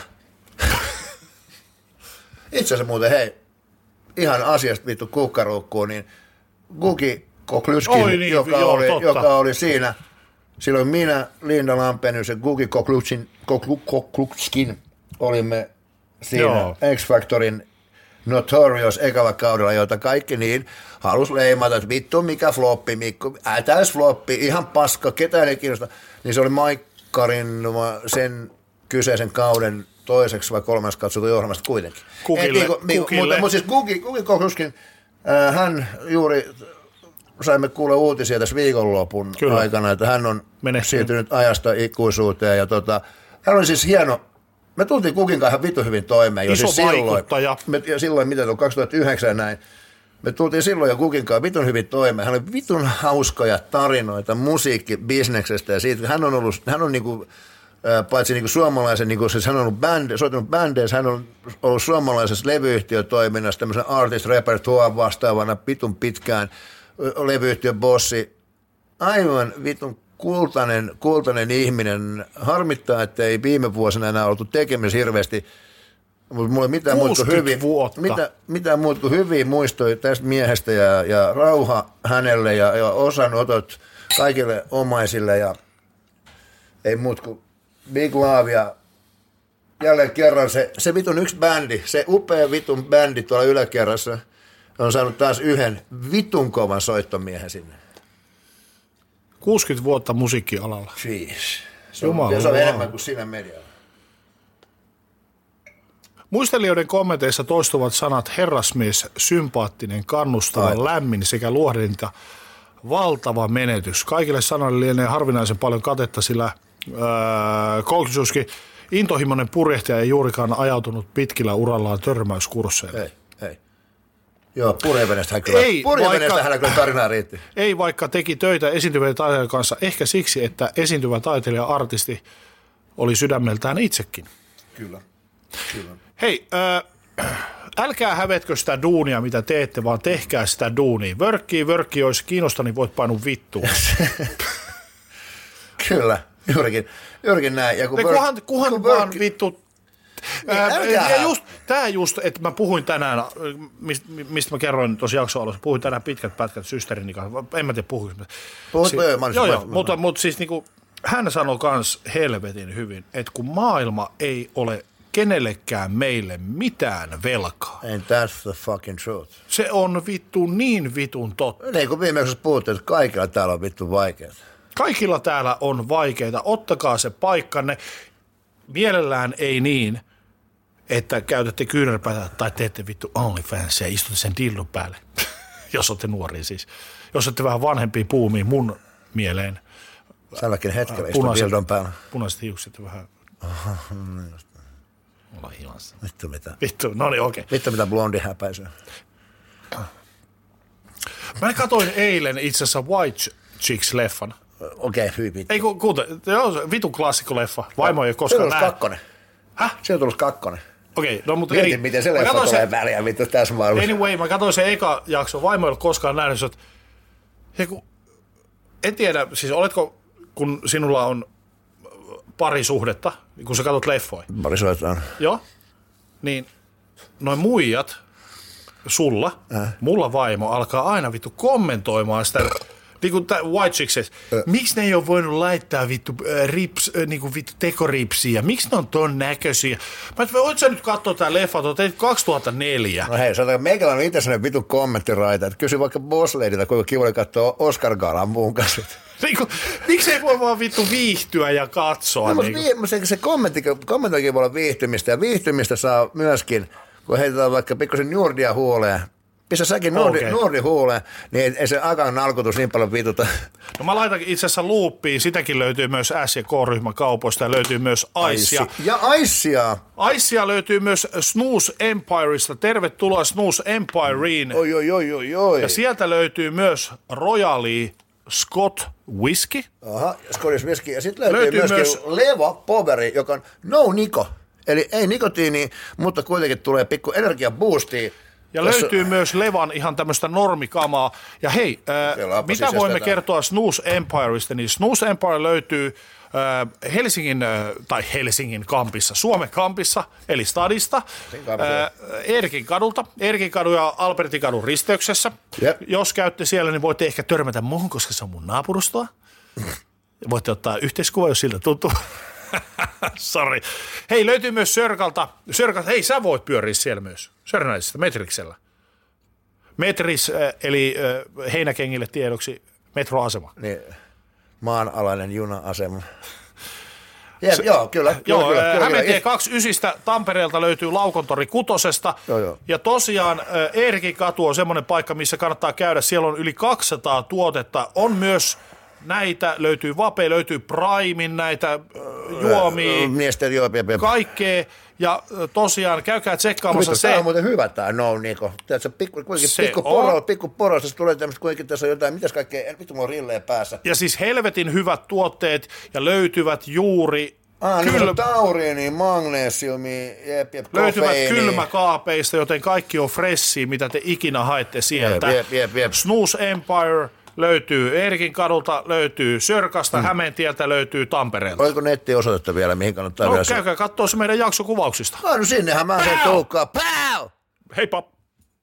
Itse asiassa muuten, hei, ihan asiasta vittu kukkaruukkuun, niin Gugi Koklutskin, niin, joka oli siinä, silloin minä, Linda Lampenius ja Gugi Koklutskin olimme siinä X-Factorin Notorious ekalla kaudella, jota kaikki niin halusi leimata, että vittu mikä floppi, Mikko, täys floppi, ihan paska, ketään ei kiinnosta. Niin se oli Maikkarin sen kyseisen kauden toiseksi vai kolmas katsottu ohjelmasta kuitenkin. Kukille. Mutta siis Gugi Kokluskin, hän juuri saimme kuulla uutisia tässä viikonlopun aikana, että hän on siirtynyt ajasta ikuisuuteen ja hän oli siis hieno. Me tultiin Gugin kanssa ihan vitun hyvin toimeen. Iso siis vaikuttaja. Silloin, mitä on 2009 näin, me tultiin silloin jo Gugin kanssa vitun hyvin toimeen. Hän oli vitun hauskoja tarinoita musiikkibisneksestä ja siitä. Hän on niinku, paitsi niinku suomalaisen, niinku, siis hän on ollut soittanut bändeissä, hän on ollut suomalaisessa levyyhtiötoiminnassa tämmöisen artist repertoire vastaavana vitun pitkään levyyhtiön bossi. Aivan vitun kultainen ihminen. Harmittaa, että ei viime vuosina enää oltu tekemisissä hirveästi, mutta mulla ei mitään muuta kuin hyviä muistoja tästä miehestä ja rauha hänelle ja osanotot kaikille omaisille ja ei muut kuin big love ja jälleen kerran se vitun yksi bändi, se upea vitun bändi tuolla yläkerrassa on saanut taas yhden vitun kovan soittomiehen sinne. 60 vuotta musiikkialalla. Siis. Se on enemmän kuin siinä medialla. Muistelijoiden kommenteissa toistuvat sanat herrasmies, sympaattinen, kannustava, lämmin sekä luohdinta, valtava menetys. Kaikille sanoille lienee harvinaisen paljon katetta, sillä Koklutskin intohimoinen purjehtaja ei juurikaan ajautunut pitkillä urallaan törmäyskursseille. Ei. Joo, purjevenestä hän kyllä tarinaa riitti. Ei, vaikka teki töitä esiintyvien taiteilijan kanssa, ehkä siksi, että esiintyvä taiteilija-artisti oli sydämeltään itsekin. Kyllä. Hei, älkää hävetkö sitä duunia, mitä teette, vaan tehkää sitä duunia. Vörkki olisi kiinnosta, niin voit painua vittuun. Kyllä, juurikin näin. Ja kunhan vaan vittu. Tämä just, että mä puhuin tänään, mistä mä kerroin tuossa jakson alussa, puhuin tänään pitkät pätkät systerini kanssa, en mä tiedä puhuinko. Mutta siis niinku, hän sanoi kans helvetin hyvin, että kun maailma ei ole kenellekään meille mitään velkaa. And that's the fucking truth. Se on vittu niin vitun totta. Niin kuin viimeksi puhuttiin, että kaikilla täällä on vittu vaikeaa. Kaikilla täällä on vaikeita, ottakaa se paikkanne. Mielellään ei niin, että käytätte kyynärpäätä tai teette vittu OnlyFans ja istutte sen dillon päälle, jos olette nuoria siis. Jos olette vähän vanhempia puumia mun mieleen. Tälläkin hetkellä istun dildon päällä. Punaiset hiukset ja vähän. Ollaan hilassa. Vittu mitä. Vittu, no niin okei. Vittu mitä blondi häpäisee. Mä katsoin eilen itse asiassa White Chicks-leffan. Okei, hyvin. Ei vitun klassikko-leffa. Vaimo ei ole koskaan nähnyt. Kakkonen. Häh? Sieltä tullut kakkonen. Okei, no mutta mietin, miten se leffa tulee väliä vittu tässä maailmassa. Anyway, mä katsoin sen eka jakso. Vaimo ei ole koskaan nähnyt, että en tiedä, siis oletko, kun sinulla on parisuhdetta, kun sä katsot leffoja. Parisuhdetta on. Joo, niin noin muijat sulla, mulla vaimo alkaa aina vittu kommentoimaan sitä, niin kuin White Chicks, miksi ne ei ole voinut laittaa vittu niinku vittu tekoripsiä, miksi ne on ton näköisiä? Mä et, voit sä nyt katsoa tää leffa, tuo teit 2004. No hei, sanotaan, meikällä on itse sellainen vittu kommenttiraita, että kysy vaikka Boss Ladyltä, kuinka kiva oli katsoa Oscar Galan muun kanssa. Miksi ei voi vaan vittu viihtyä ja katsoa? No, se kommentoikin voi olla viihtymistä, ja viihtymistä saa myöskin, kun heitetään vaikka pikkusen Nordia huoleen. Pistä säkin Nordi huuleen, niin ei se akan nalkutus niin paljon vituta. No mä laitan itse asiassa loopiin, sitäkin löytyy myös S- ja K-ryhmän kaupoista ja löytyy myös Icea. Ja Icea! Icea löytyy myös Snooze Empireista. Tervetuloa Snooze Empireen. Oi. Ja sieltä löytyy myös Royali Scott Whisky. Aha, Scottish Whisky. Ja sitten löytyy myöskin Levo Poveri, joka on no niko. Eli ei nikotiini, mutta kuitenkin tulee pikku energiaboostia. Ja löytyy myös Levan ihan tämmöistä normikamaa. Ja hei, mitä voimme kertoa Snooze Empireista, niin Snooze Empire löytyy Helsingin kampissa, Suomen kampissa, eli stadista, Erkin kadulta, Erkin kadun ja Albertin kadun risteyksessä. Yep. Jos käytte siellä, niin voitte ehkä törmätä muuhun, koska se on mun naapurustoa. Voitte ottaa yhteiskuva, jos siltä tuntuu. Sori. Hei, löytyy myös Sörkalta. Hei, sä voit pyöriä siellä myös. Sörnäisistä, Metriksellä. Metris, eli heinäkengille tiedoksi, metroasema. Niin, maanalainen juna-asema. Joo, kyllä. Hämeentie 29 Tampereelta löytyy Laukontori 6:sta. Joo. Ja tosiaan Erkin katu on semmoinen paikka, missä kannattaa käydä. Siellä on yli 200 tuotetta. On myös näitä, löytyy Vape, löytyy Primein näitä juomia. Miesten juomia. Kaikkea. Ja tosiaan käykää tsekkaamassa se. Tämä on muuten hyvä tämä Niko. Tässä pikku poro, tässä tulee tämmöistä, kuitenkin tässä on jotain, mitäs kaikkea, vittu mulla on rilleen päässä. Ja siis helvetin hyvät tuotteet ja löytyvät juuri tauriini, magnesiumi, löytyvät kylmäkaapeista, joten kaikki on freshia, mitä te ikinä haette sieltä. Jep. Snooze Empire löytyy Erkin kadulta, löytyy Sörkasta, Hämeentieltä löytyy Tampereelta. Oliko nettiosoitetta vielä, mihin kannattaa vielä? Käykää katsoa se meidän jaksokuvauksista. No sinnehän mä sen tuukkaan. Pow! Heippa!